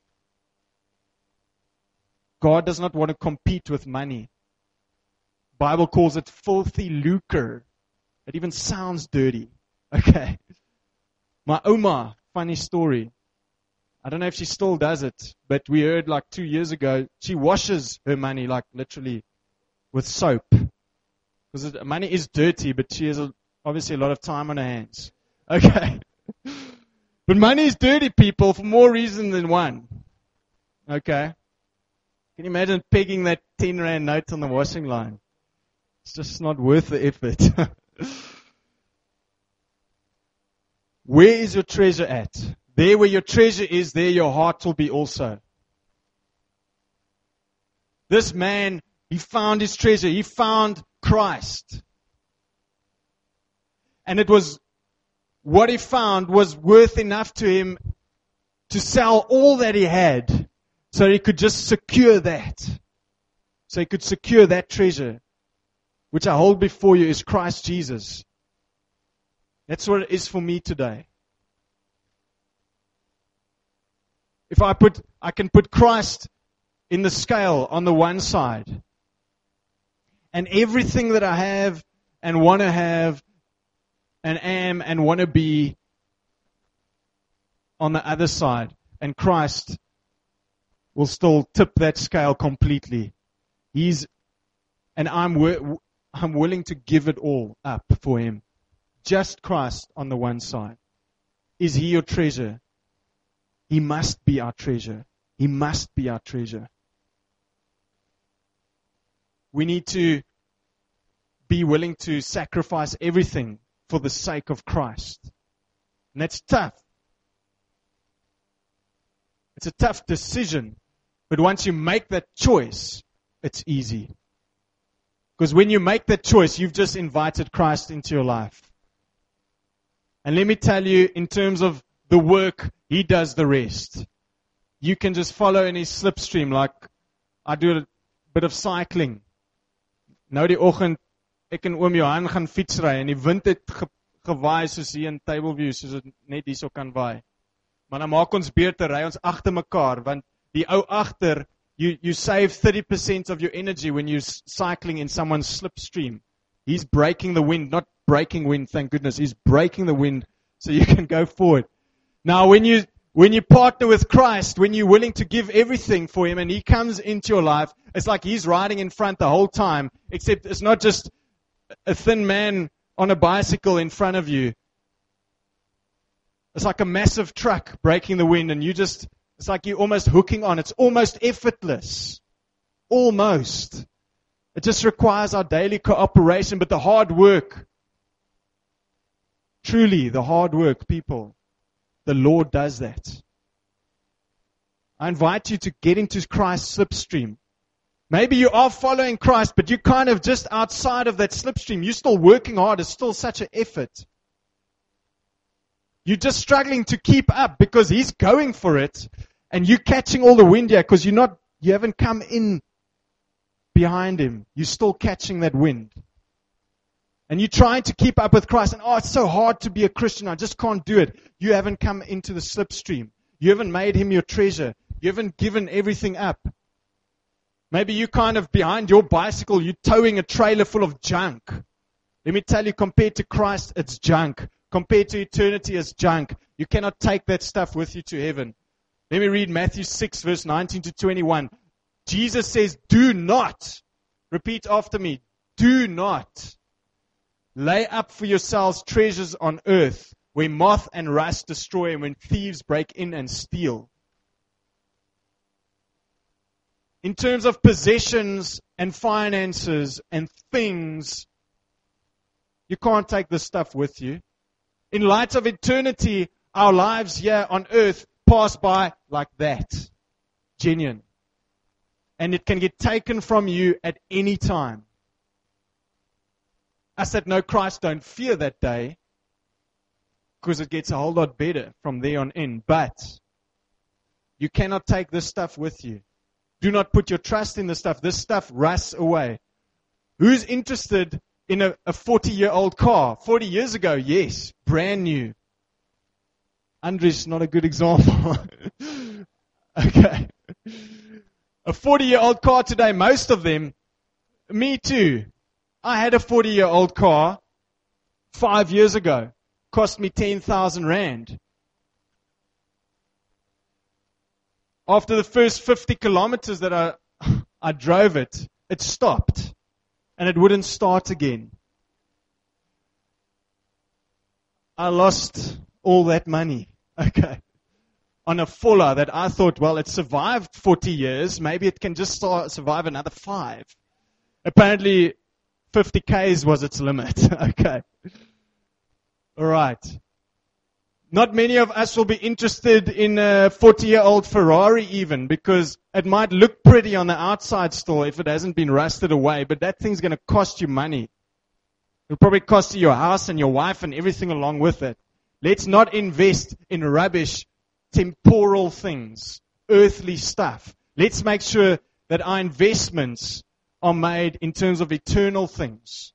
God does not want to compete with money. The Bible calls it filthy lucre. It even sounds dirty. Okay. My Oma, funny story. I don't know if she still does it, but we heard like two years ago, she washes her money like literally with soap. Because money is dirty, but she has a, obviously a lot of time on her hands. Okay. But money is dirty, people, for more reason than one. Okay. Can you imagine pegging that ten rand note on the washing line? It's just not worth the effort. Where is your treasure at? There where your treasure is, there your heart will be also. This man, he found his treasure. He found Christ. And it was, what he found was worth enough to him to sell all that he had so he could just secure that. So he could secure that treasure, which I hold before you is Christ Jesus. That's what it is for me today. If I put, I can put Christ in the scale on the one side, and everything that I have and want to have and am and want to be on the other side, and Christ will still tip that scale completely. He's, and I'm, I'm willing to give it all up for Him. Just Christ on the one side. Is He your treasure? He must be our treasure. He must be our treasure. We need to be willing to sacrifice everything for the sake of Christ. And that's tough. It's a tough decision. But once you make that choice, it's easy. Because when you make that choice, you've just invited Christ into your life. And let me tell you, in terms of the work, He does the rest. You can just follow in His slipstream, like I do a bit of cycling. Nou die oggend, ek en oom Johan gaan fietsry, en die wind het ge, gewaai soos hier in Tableview, soos het net hierso kan waai. Maar dan maak ons beurte, ry ons agter mekaar, want die ou agter, you, you save thirty percent of your energy when you're cycling in someone's slipstream. He's breaking the wind, not breaking wind, thank goodness. He's breaking the wind so you can go forward. Now, when you when you partner with Christ, when you're willing to give everything for Him and He comes into your life, it's like He's riding in front the whole time, except it's not just a thin man on a bicycle in front of you. It's like a massive truck breaking the wind, and you just, it's like you're almost hooking on. It's almost effortless. Almost. It just requires our daily cooperation, but the hard work, truly the hard work, people, the Lord does that. I invite you to get into Christ's slipstream. Maybe you are following Christ, but you're kind of just outside of that slipstream. You're still working hard. It's still such an effort. You're just struggling to keep up because He's going for it, and you're catching all the wind here because you're not, you haven't come in behind Him. You're still catching that wind. And you're trying to keep up with Christ, and oh, it's so hard to be a Christian. I just can't do it. You haven't come into the slipstream. You haven't made Him your treasure. You haven't given everything up. Maybe you're kind of behind your bicycle. You're towing a trailer full of junk. Let me tell you, compared to Christ, it's junk. Compared to eternity, it's junk. You cannot take that stuff with you to heaven. Let me read Matthew six, verse nineteen to twenty-one. Jesus says, do not, repeat after me, do not lay up for yourselves treasures on earth where moth and rust destroy and when thieves break in and steal. In terms of possessions and finances and things, you can't take this stuff with you. In light of eternity, our lives here on earth pass by like that. Genuine. And it can get taken from you at any time. Us that know Christ don't fear that day, because it gets a whole lot better from there on in. But you cannot take this stuff with you. Do not put your trust in this stuff. This stuff rusts away. Who's interested in a, a forty-year-old car? forty years ago, yes, brand new. Andres, not a good example. Okay. A forty-year-old car today, most of them, me too. I had a forty-year-old car five years ago. Cost me ten thousand rand. After the first fifty kilometers that I, I drove it, it stopped. And it wouldn't start again. I lost all that money. Okay. On a Fuller that I thought, well, it survived forty years. Maybe it can just start, survive another five. Apparently, fifty kays was its limit. Okay. All right. Not many of us will be interested in a forty-year-old Ferrari even, because it might look pretty on the outside still if it hasn't been rusted away, but that thing's going to cost you money. It'll probably cost you your house and your wife and everything along with it. Let's not invest in rubbish, temporal things, earthly stuff. Let's make sure that our investments are made in terms of eternal things.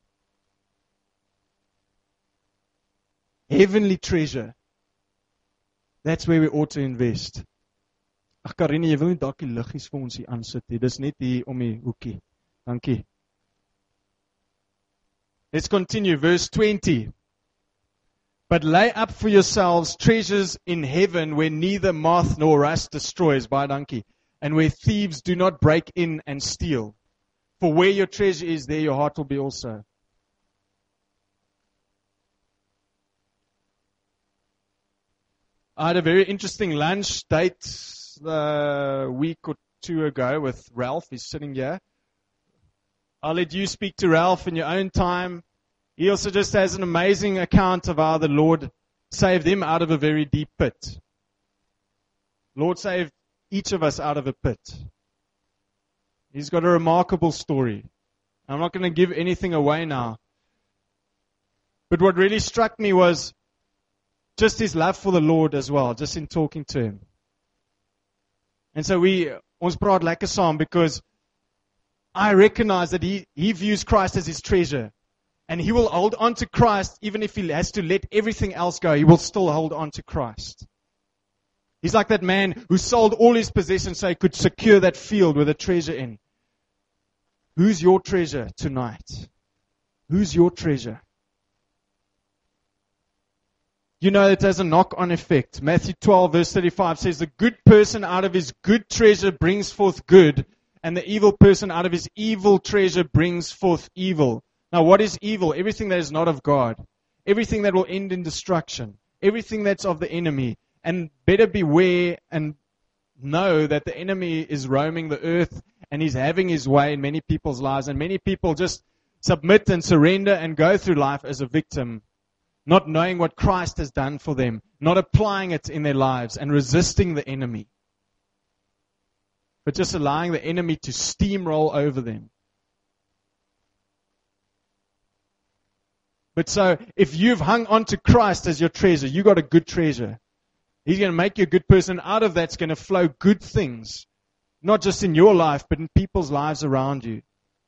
Heavenly treasure. That's where we ought to invest. Ag Karine, jy wil nie dalk die liggies vir ons hier aansit nie. Dis net hier om die hoekie. Dankie. Let's continue, verse twenty. But lay up for yourselves treasures in heaven where neither moth nor rust destroys, baie dankie, and where thieves do not break in and steal. For where your treasure is, there your heart will be also. I had a very interesting lunch date a week or two ago with Ralph. He's sitting here. I'll let you speak to Ralph in your own time. He also just has an amazing account of how the Lord saved him out of a very deep pit. Lord saved each of us out of a pit. He's got a remarkable story. I'm not going to give anything away now. But what really struck me was just his love for the Lord as well, just in talking to him. And so we, ons praat lekker saam because I recognize that he, he views Christ as his treasure. And he will hold on to Christ even if he has to let everything else go. He will still hold on to Christ. He's like that man who sold all his possessions so he could secure that field with a treasure in. Who's your treasure tonight? Who's your treasure? You know it has a knock-on effect. Matthew twelve verse thirty-five says, the good person out of his good treasure brings forth good, and the evil person out of his evil treasure brings forth evil. Now what is evil? Everything that is not of God. Everything that will end in destruction. Everything that's of the enemy. And better beware and know that the enemy is roaming the earth and he's having his way in many people's lives. And many people just submit and surrender and go through life as a victim, not knowing what Christ has done for them, not applying it in their lives and resisting the enemy, but just allowing the enemy to steamroll over them. But so, if you've hung on to Christ as your treasure, you got a good treasure. He's going to make you a good person. Out of that's going to flow good things, not just in your life, but in people's lives around you.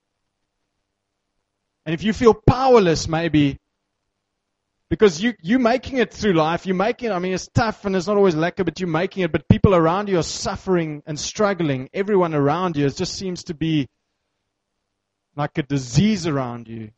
And if you feel powerless, maybe, because you, you're making it through life, you're making it, I mean, it's tough and it's not always lekker, but you're making it, but people around you are suffering and struggling. Everyone around you, it just seems to be like a disease around you.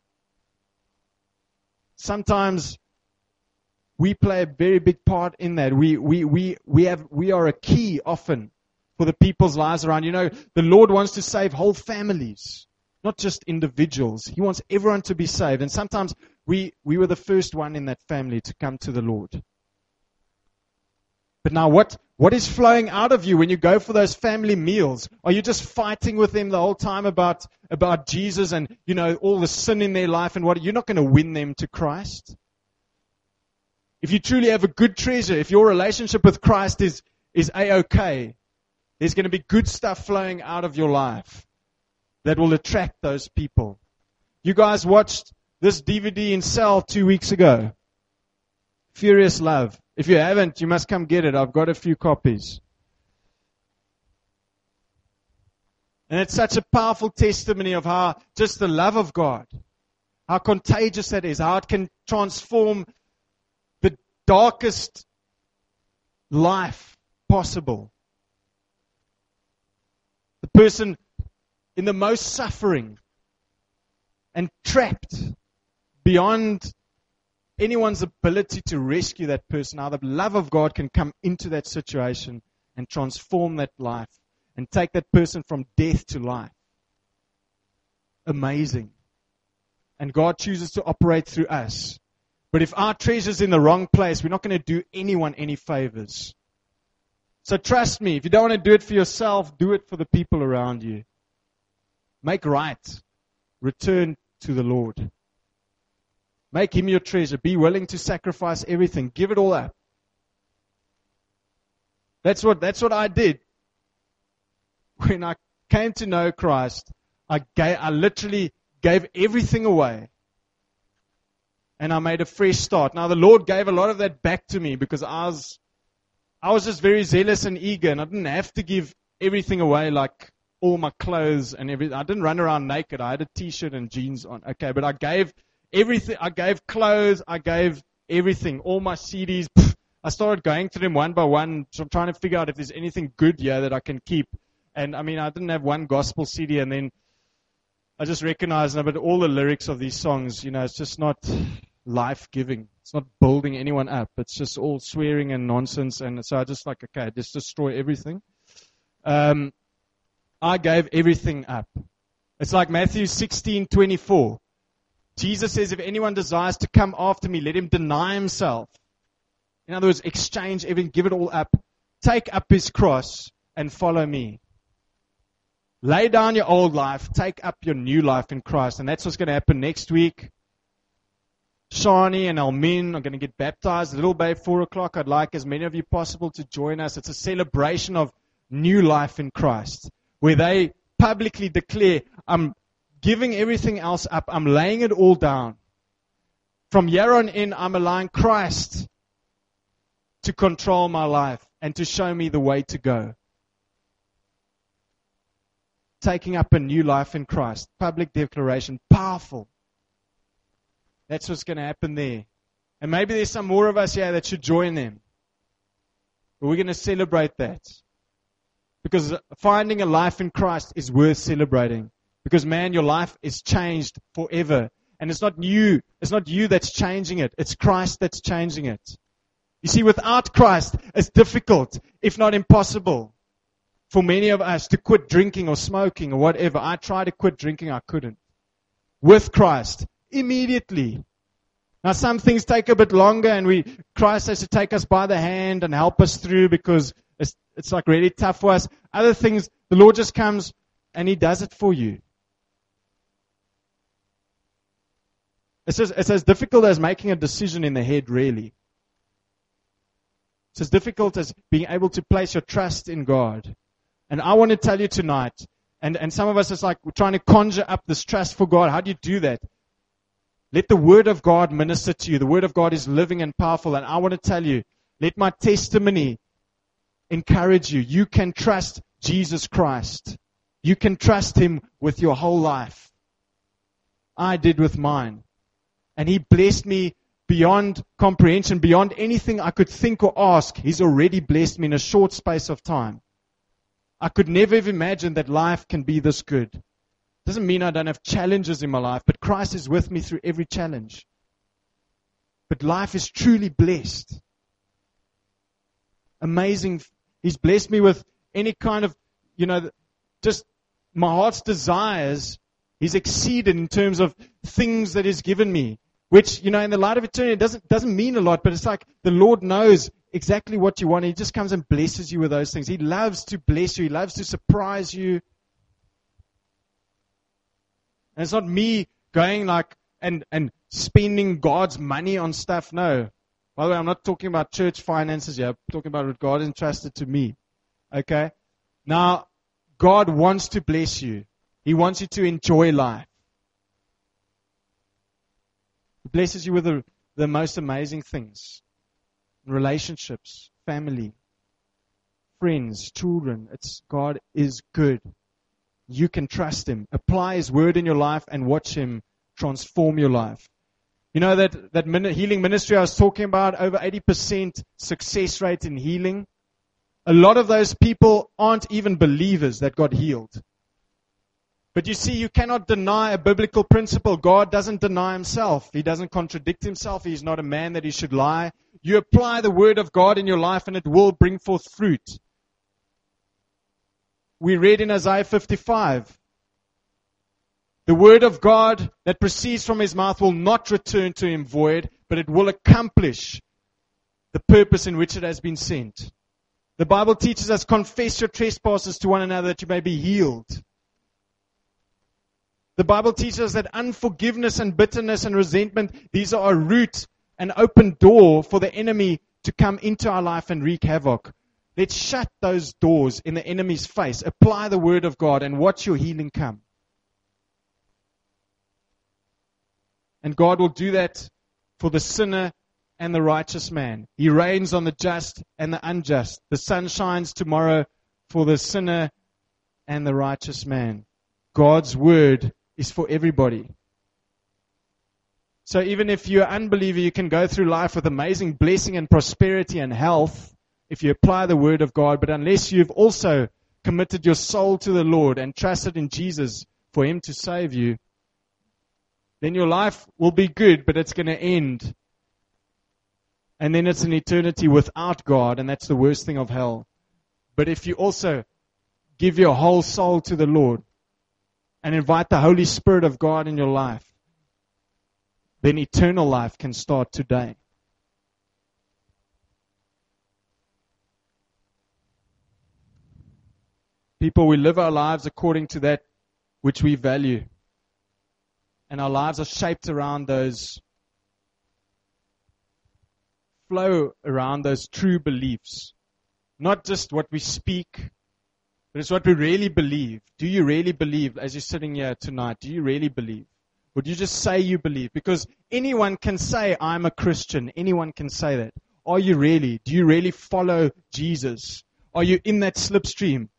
Sometimes we play a very big part in that. We, we, we, we have, we are a key often for the people's lives around. You know, the Lord wants to save whole families, not just individuals. He wants everyone to be saved. And sometimes we, we were the first one in that family to come to the Lord. But now what, what is flowing out of you when you go for those family meals? Are you just fighting with them the whole time about, about Jesus and, you know, all the sin in their life and what? You're not going to win them to Christ. if you truly have a good treasure, if your relationship with Christ is, is A-okay, there's going to be good stuff flowing out of your life that will attract those people. You guys watched this D V D in Cell two weeks ago. Furious Love. If you haven't, you must come get it. I've got a few copies. And it's such a powerful testimony of how just the love of God, how contagious that is, how it can transform the darkest life possible. The person in the most suffering and trapped beyond anyone's ability to rescue that person, how the love of God can come into that situation and transform that life and take that person from death to life. Amazing. And God chooses to operate through us. But if our treasure's in the wrong place, we're not going to do anyone any favors. So trust me, if you don't want to do it for yourself, do it for the people around you. Make right. Return to the Lord. Make Him your treasure. Be willing to sacrifice everything. Give it all up. That's what, that's what I did. When I came to know Christ, I, gave, I literally gave everything away. And I made a fresh start. Now the Lord gave a lot of that back to me because I was, I was just very zealous and eager. And I didn't have to give everything away, like all my clothes and everything. I didn't run around naked. I had a t-shirt and jeans on. Okay, but I gave everything. I gave clothes. I gave everything. All my C Ds. Pff, I started going through them one by one, so I'm trying to figure out if there's anything good here that I can keep. And I mean, I didn't have one gospel C D, and then I just recognized, no, but all the lyrics of these songs, you know, it's just not life-giving. It's not building anyone up. It's just all swearing and nonsense. And so I just like, okay, just destroy everything. Um, I gave everything up. It's like Matthew sixteen twenty-four. Jesus says, if anyone desires to come after me, let him deny himself. In other words, exchange everything, give it all up. Take up his cross and follow me. Lay down your old life, take up your new life in Christ. And that's what's going to happen next week. Shani and Almin are going to get baptized a little bit at four o'clock. I'd like as many of you possible to join us. It's a celebration of new life in Christ, where they publicly declare, I'm giving everything else up. I'm laying it all down. From here on in, I'm allowing Christ to control my life and to show me the way to go. Taking up a new life in Christ. Public declaration. Powerful. That's what's going to happen there. And maybe there's some more of us here that should join them. But we're going to celebrate that. Because finding a life in Christ is worth celebrating. Because, man, your life is changed forever. And it's not you. It's not you that's changing it. It's Christ that's changing it. You see, without Christ, it's difficult, if not impossible, for many of us to quit drinking or smoking or whatever. I tried to quit drinking, I couldn't. With Christ, immediately. Now some things take a bit longer, and we Christ has to take us by the hand and help us through because it's, it's like really tough for us. Other things, the Lord just comes and He does it for you. It's, just, it's as difficult as making a decision in the head, really. It's as difficult as being able to place your trust in God. And I want to tell you tonight, and, and some of us, it's like we're trying to conjure up this trust for God. How do you do that? Let the Word of God minister to you. The Word of God is living and powerful. And I want to tell you, let my testimony encourage you. You can trust Jesus Christ. You can trust Him with your whole life. I did with mine. And He blessed me beyond comprehension, beyond anything I could think or ask. He's already blessed me in a short space of time. I could never have imagined that life can be this good. Doesn't mean I don't have challenges in my life, but Christ is with me through every challenge. But life is truly blessed. Amazing. He's blessed me with any kind of, you know, just my heart's desires. He's exceeded in terms of things that He's given me. Which, you know, in the light of eternity, it doesn't, doesn't mean a lot, but it's like the Lord knows exactly what you want. He just comes and blesses you with those things. He loves to bless you. He loves to surprise you. And it's not me going like and, and spending God's money on stuff. No. By the way, I'm not talking about church finances here. I'm talking about what God entrusted to me. Okay? Now, God wants to bless you. He wants you to enjoy life. He blesses you with the, the most amazing things. Relationships, family, friends, children. It's God is good. You can trust Him. Apply His word in your life and watch Him transform your life. You know that, that healing ministry I was talking about, over eighty percent success rate in healing. A lot of those people aren't even believers that got healed. But you see, you cannot deny a biblical principle. God doesn't deny Himself. He doesn't contradict Himself. He's not a man that He should lie. You apply the word of God in your life and it will bring forth fruit. We read in Isaiah fifty-five, the word of God that proceeds from His mouth will not return to Him void, but it will accomplish the purpose in which it has been sent. The Bible teaches us, confess your trespasses to one another that you may be healed. The Bible teaches us that unforgiveness and bitterness and resentment, these are a root, an open door for the enemy to come into our life and wreak havoc. Let's shut those doors in the enemy's face. Apply the word of God and watch your healing come. And God will do that for the sinner and the righteous man. He reigns on the just and the unjust. The sun shines tomorrow for the sinner and the righteous man. God's word is for everybody. So even if you're an unbeliever, you can go through life with amazing blessing and prosperity and health if you apply the word of God. But unless you've also committed your soul to the Lord and trusted in Jesus for Him to save you, then your life will be good, but it's going to end. And then it's an eternity without God, and that's the worst thing of hell. But if you also give your whole soul to the Lord and invite the Holy Spirit of God in your life, then eternal life can start today. People, we live our lives according to that which we value. And our lives are shaped around those, flow around those true beliefs. Not just what we speak, but it's what we really believe. Do you really believe, as you're sitting here tonight, do you really believe? Or do you just say you believe? Because anyone can say, I'm a Christian. Anyone can say that. Are you really? Do you really follow Jesus? Are you in that slipstream?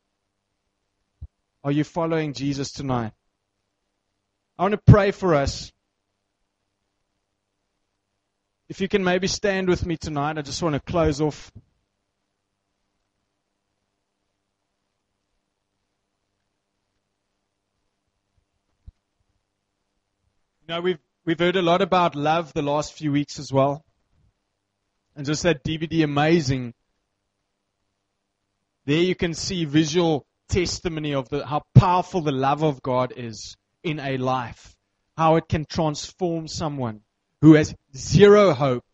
Are you following Jesus tonight? I want to pray for us. If you can maybe stand with me tonight, I just want to close off. You know, we've we've heard a lot about love the last few weeks as well. And just that D V D, Amazing. There you can see visual testimony of the, how powerful the love of God is in a life. How it can transform someone who has zero hope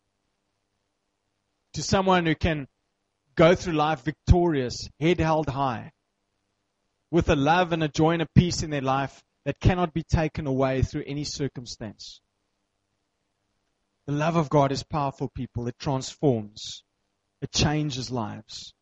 to someone who can go through life victorious, head held high, with a love and a joy and a peace in their life that cannot be taken away through any circumstance. The love of God is powerful, people. It transforms. It changes lives.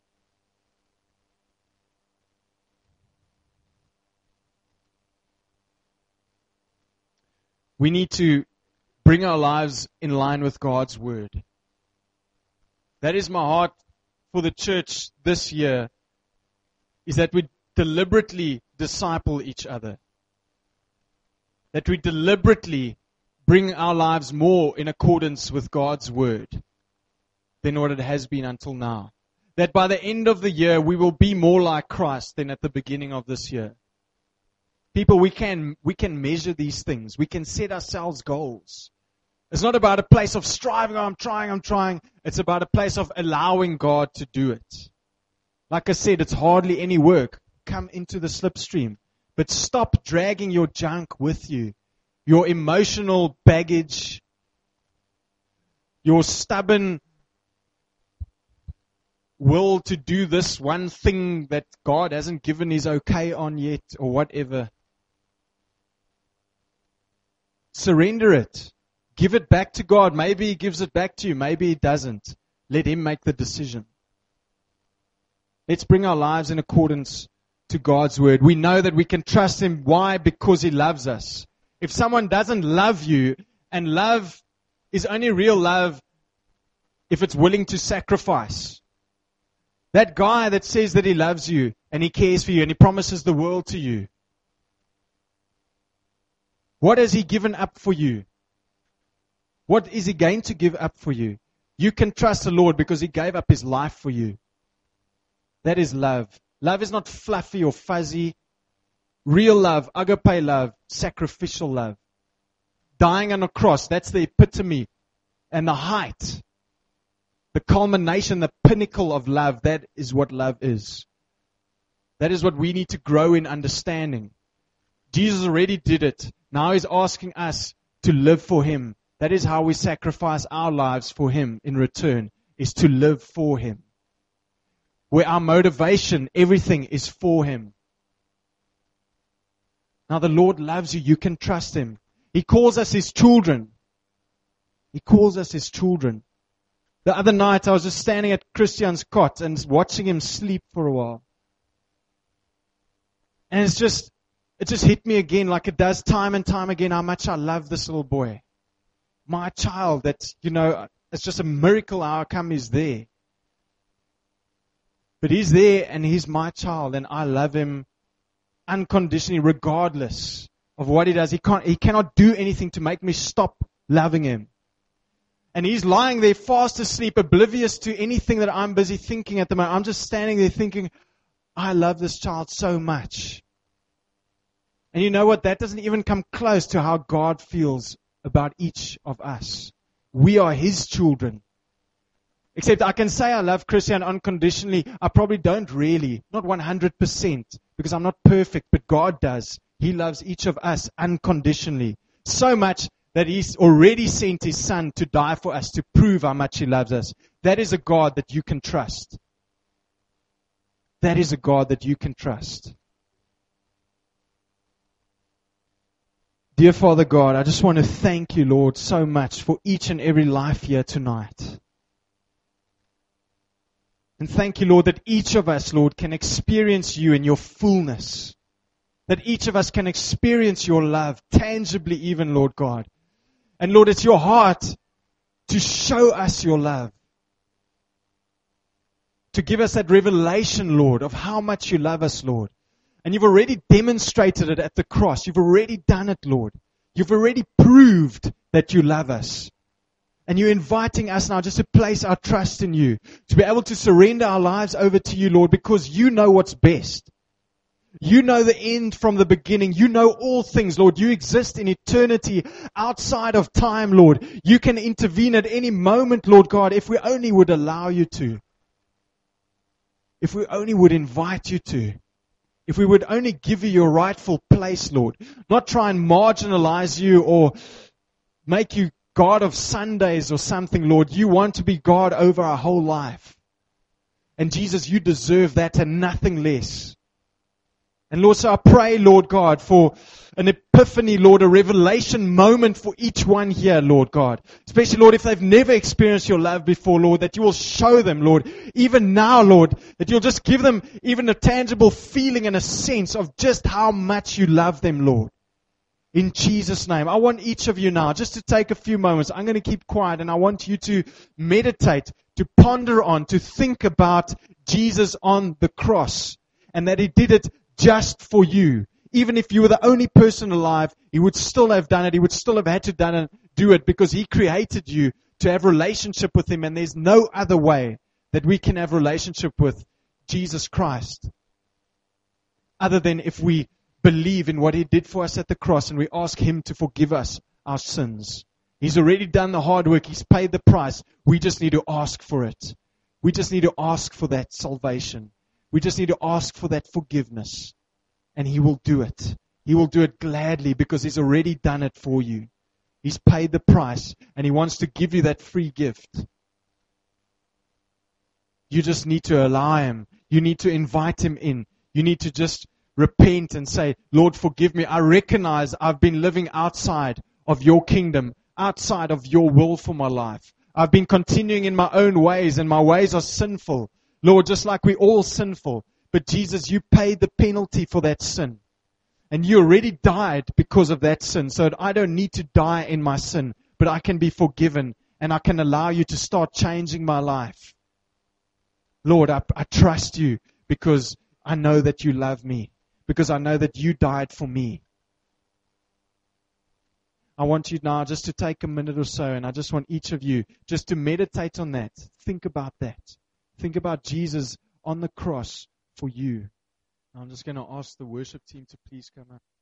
We need to bring our lives in line with God's word. That is my heart for the church this year, is that we deliberately disciple each other. That we deliberately bring our lives more in accordance with God's word than what it has been until now. That by the end of the year, we will be more like Christ than at the beginning of this year. People, we can we can measure these things. We can set ourselves goals. It's not about a place of striving, oh, I'm trying, I'm trying. It's about a place of allowing God to do it. Like I said, it's hardly any work. Come into the slipstream. But stop dragging your junk with you. Your emotional baggage. Your stubborn will to do this one thing that God hasn't given His okay on yet, or whatever. Surrender it. Give it back to God. Maybe He gives it back to you. Maybe He doesn't. Let Him make the decision. Let's bring our lives in accordance to God's word. We know that we can trust Him. Why? Because He loves us. If someone doesn't love you, and love is only real love if it's willing to sacrifice. That guy that says that he loves you and he cares for you and he promises the world to you. What has he given up for you? What is he going to give up for you? You can trust the Lord because He gave up His life for you. That is love. Love is not fluffy or fuzzy. Real love, agape love, sacrificial love. Dying on a cross, that's the epitome and the height. The culmination, the pinnacle of love, that is what love is. That is what we need to grow in understanding. Jesus already did it. Now He's asking us to live for Him. That is how we sacrifice our lives for Him in return, is to live for Him. Where our motivation, everything is for Him. Now the Lord loves you. You can trust Him. He calls us His children. He calls us His children. The other night I was just standing at Christian's cot and watching him sleep for a while. And it's just, it just hit me again like it does time and time again how much I love this little boy. My child that, you know, it's just a miracle how come he's there. But he's there and he's my child and I love him unconditionally regardless of what he does. He can't, he cannot do anything to make me stop loving him. And he's lying there fast asleep, oblivious to anything that I'm busy thinking at the moment. I'm just standing there thinking, I love this child so much. And you know what? That doesn't even come close to how God feels about each of us. We are His children. Except I can say I love Christian unconditionally. I probably don't really, not one hundred percent, because I'm not perfect, but God does. He loves each of us unconditionally. So much that He's already sent His Son to die for us, to prove how much He loves us. That is a God that you can trust. That is a God that you can trust. Dear Father God, I just want to thank You, Lord, so much for each and every life here tonight. And thank You, Lord, that each of us, Lord, can experience You in Your fullness. That each of us can experience Your love, tangibly even, Lord God. And Lord, it's Your heart to show us Your love. To give us that revelation, Lord, of how much You love us, Lord. And You've already demonstrated it at the cross. You've already done it, Lord. You've already proved that You love us. And You're inviting us now just to place our trust in You. To be able to surrender our lives over to You, Lord, because You know what's best. You know the end from the beginning. You know all things, Lord. You exist in eternity outside of time, Lord. You can intervene at any moment, Lord God, if we only would allow You to. If we only would invite You to. If we would only give You Your rightful place, Lord. Not try and marginalize You or make You God of Sundays or something, Lord. You want to be God over our whole life. And Jesus, You deserve that and nothing less. And Lord, so I pray, Lord God, for an epiphany, Lord, a revelation moment for each one here, Lord God. Especially, Lord, if they've never experienced Your love before, Lord, that You will show them, Lord, even now, Lord, that You'll just give them even a tangible feeling and a sense of just how much You love them, Lord. In Jesus' name. I want each of you now just to take a few moments. I'm going to keep quiet and I want you to meditate, to ponder on, to think about Jesus on the cross and that He did it just for you. Even if you were the only person alive, He would still have done it. He would still have had to done it, do it because He created you to have a relationship with Him. And there's no other way that we can have a relationship with Jesus Christ other than if we believe in what He did for us at the cross and we ask Him to forgive us our sins. He's already done the hard work. He's paid the price. We just need to ask for it. We just need to ask for that salvation. We just need to ask for that forgiveness. And He will do it. He will do it gladly because He's already done it for you. He's paid the price and He wants to give you that free gift. You just need to allow Him. You need to invite Him in. You need to just repent and say, Lord, forgive me. I recognize I've been living outside of Your kingdom. outside of your will for my life. I've been continuing in my own ways, and my ways are sinful. Lord, just like we're all sinful. But Jesus, you paid the penalty for that sin. And you already died because of that sin. So I don't need to die in my sin, but I can be forgiven, and I can allow you to start changing my life. Lord, I, I trust you because I know that you love me, because I know that you died for me. I want you now just to take a minute or so, and I just want each of you just to meditate on that. Think about that. Think about Jesus on the cross for you. I'm just going to ask the worship team to please come up.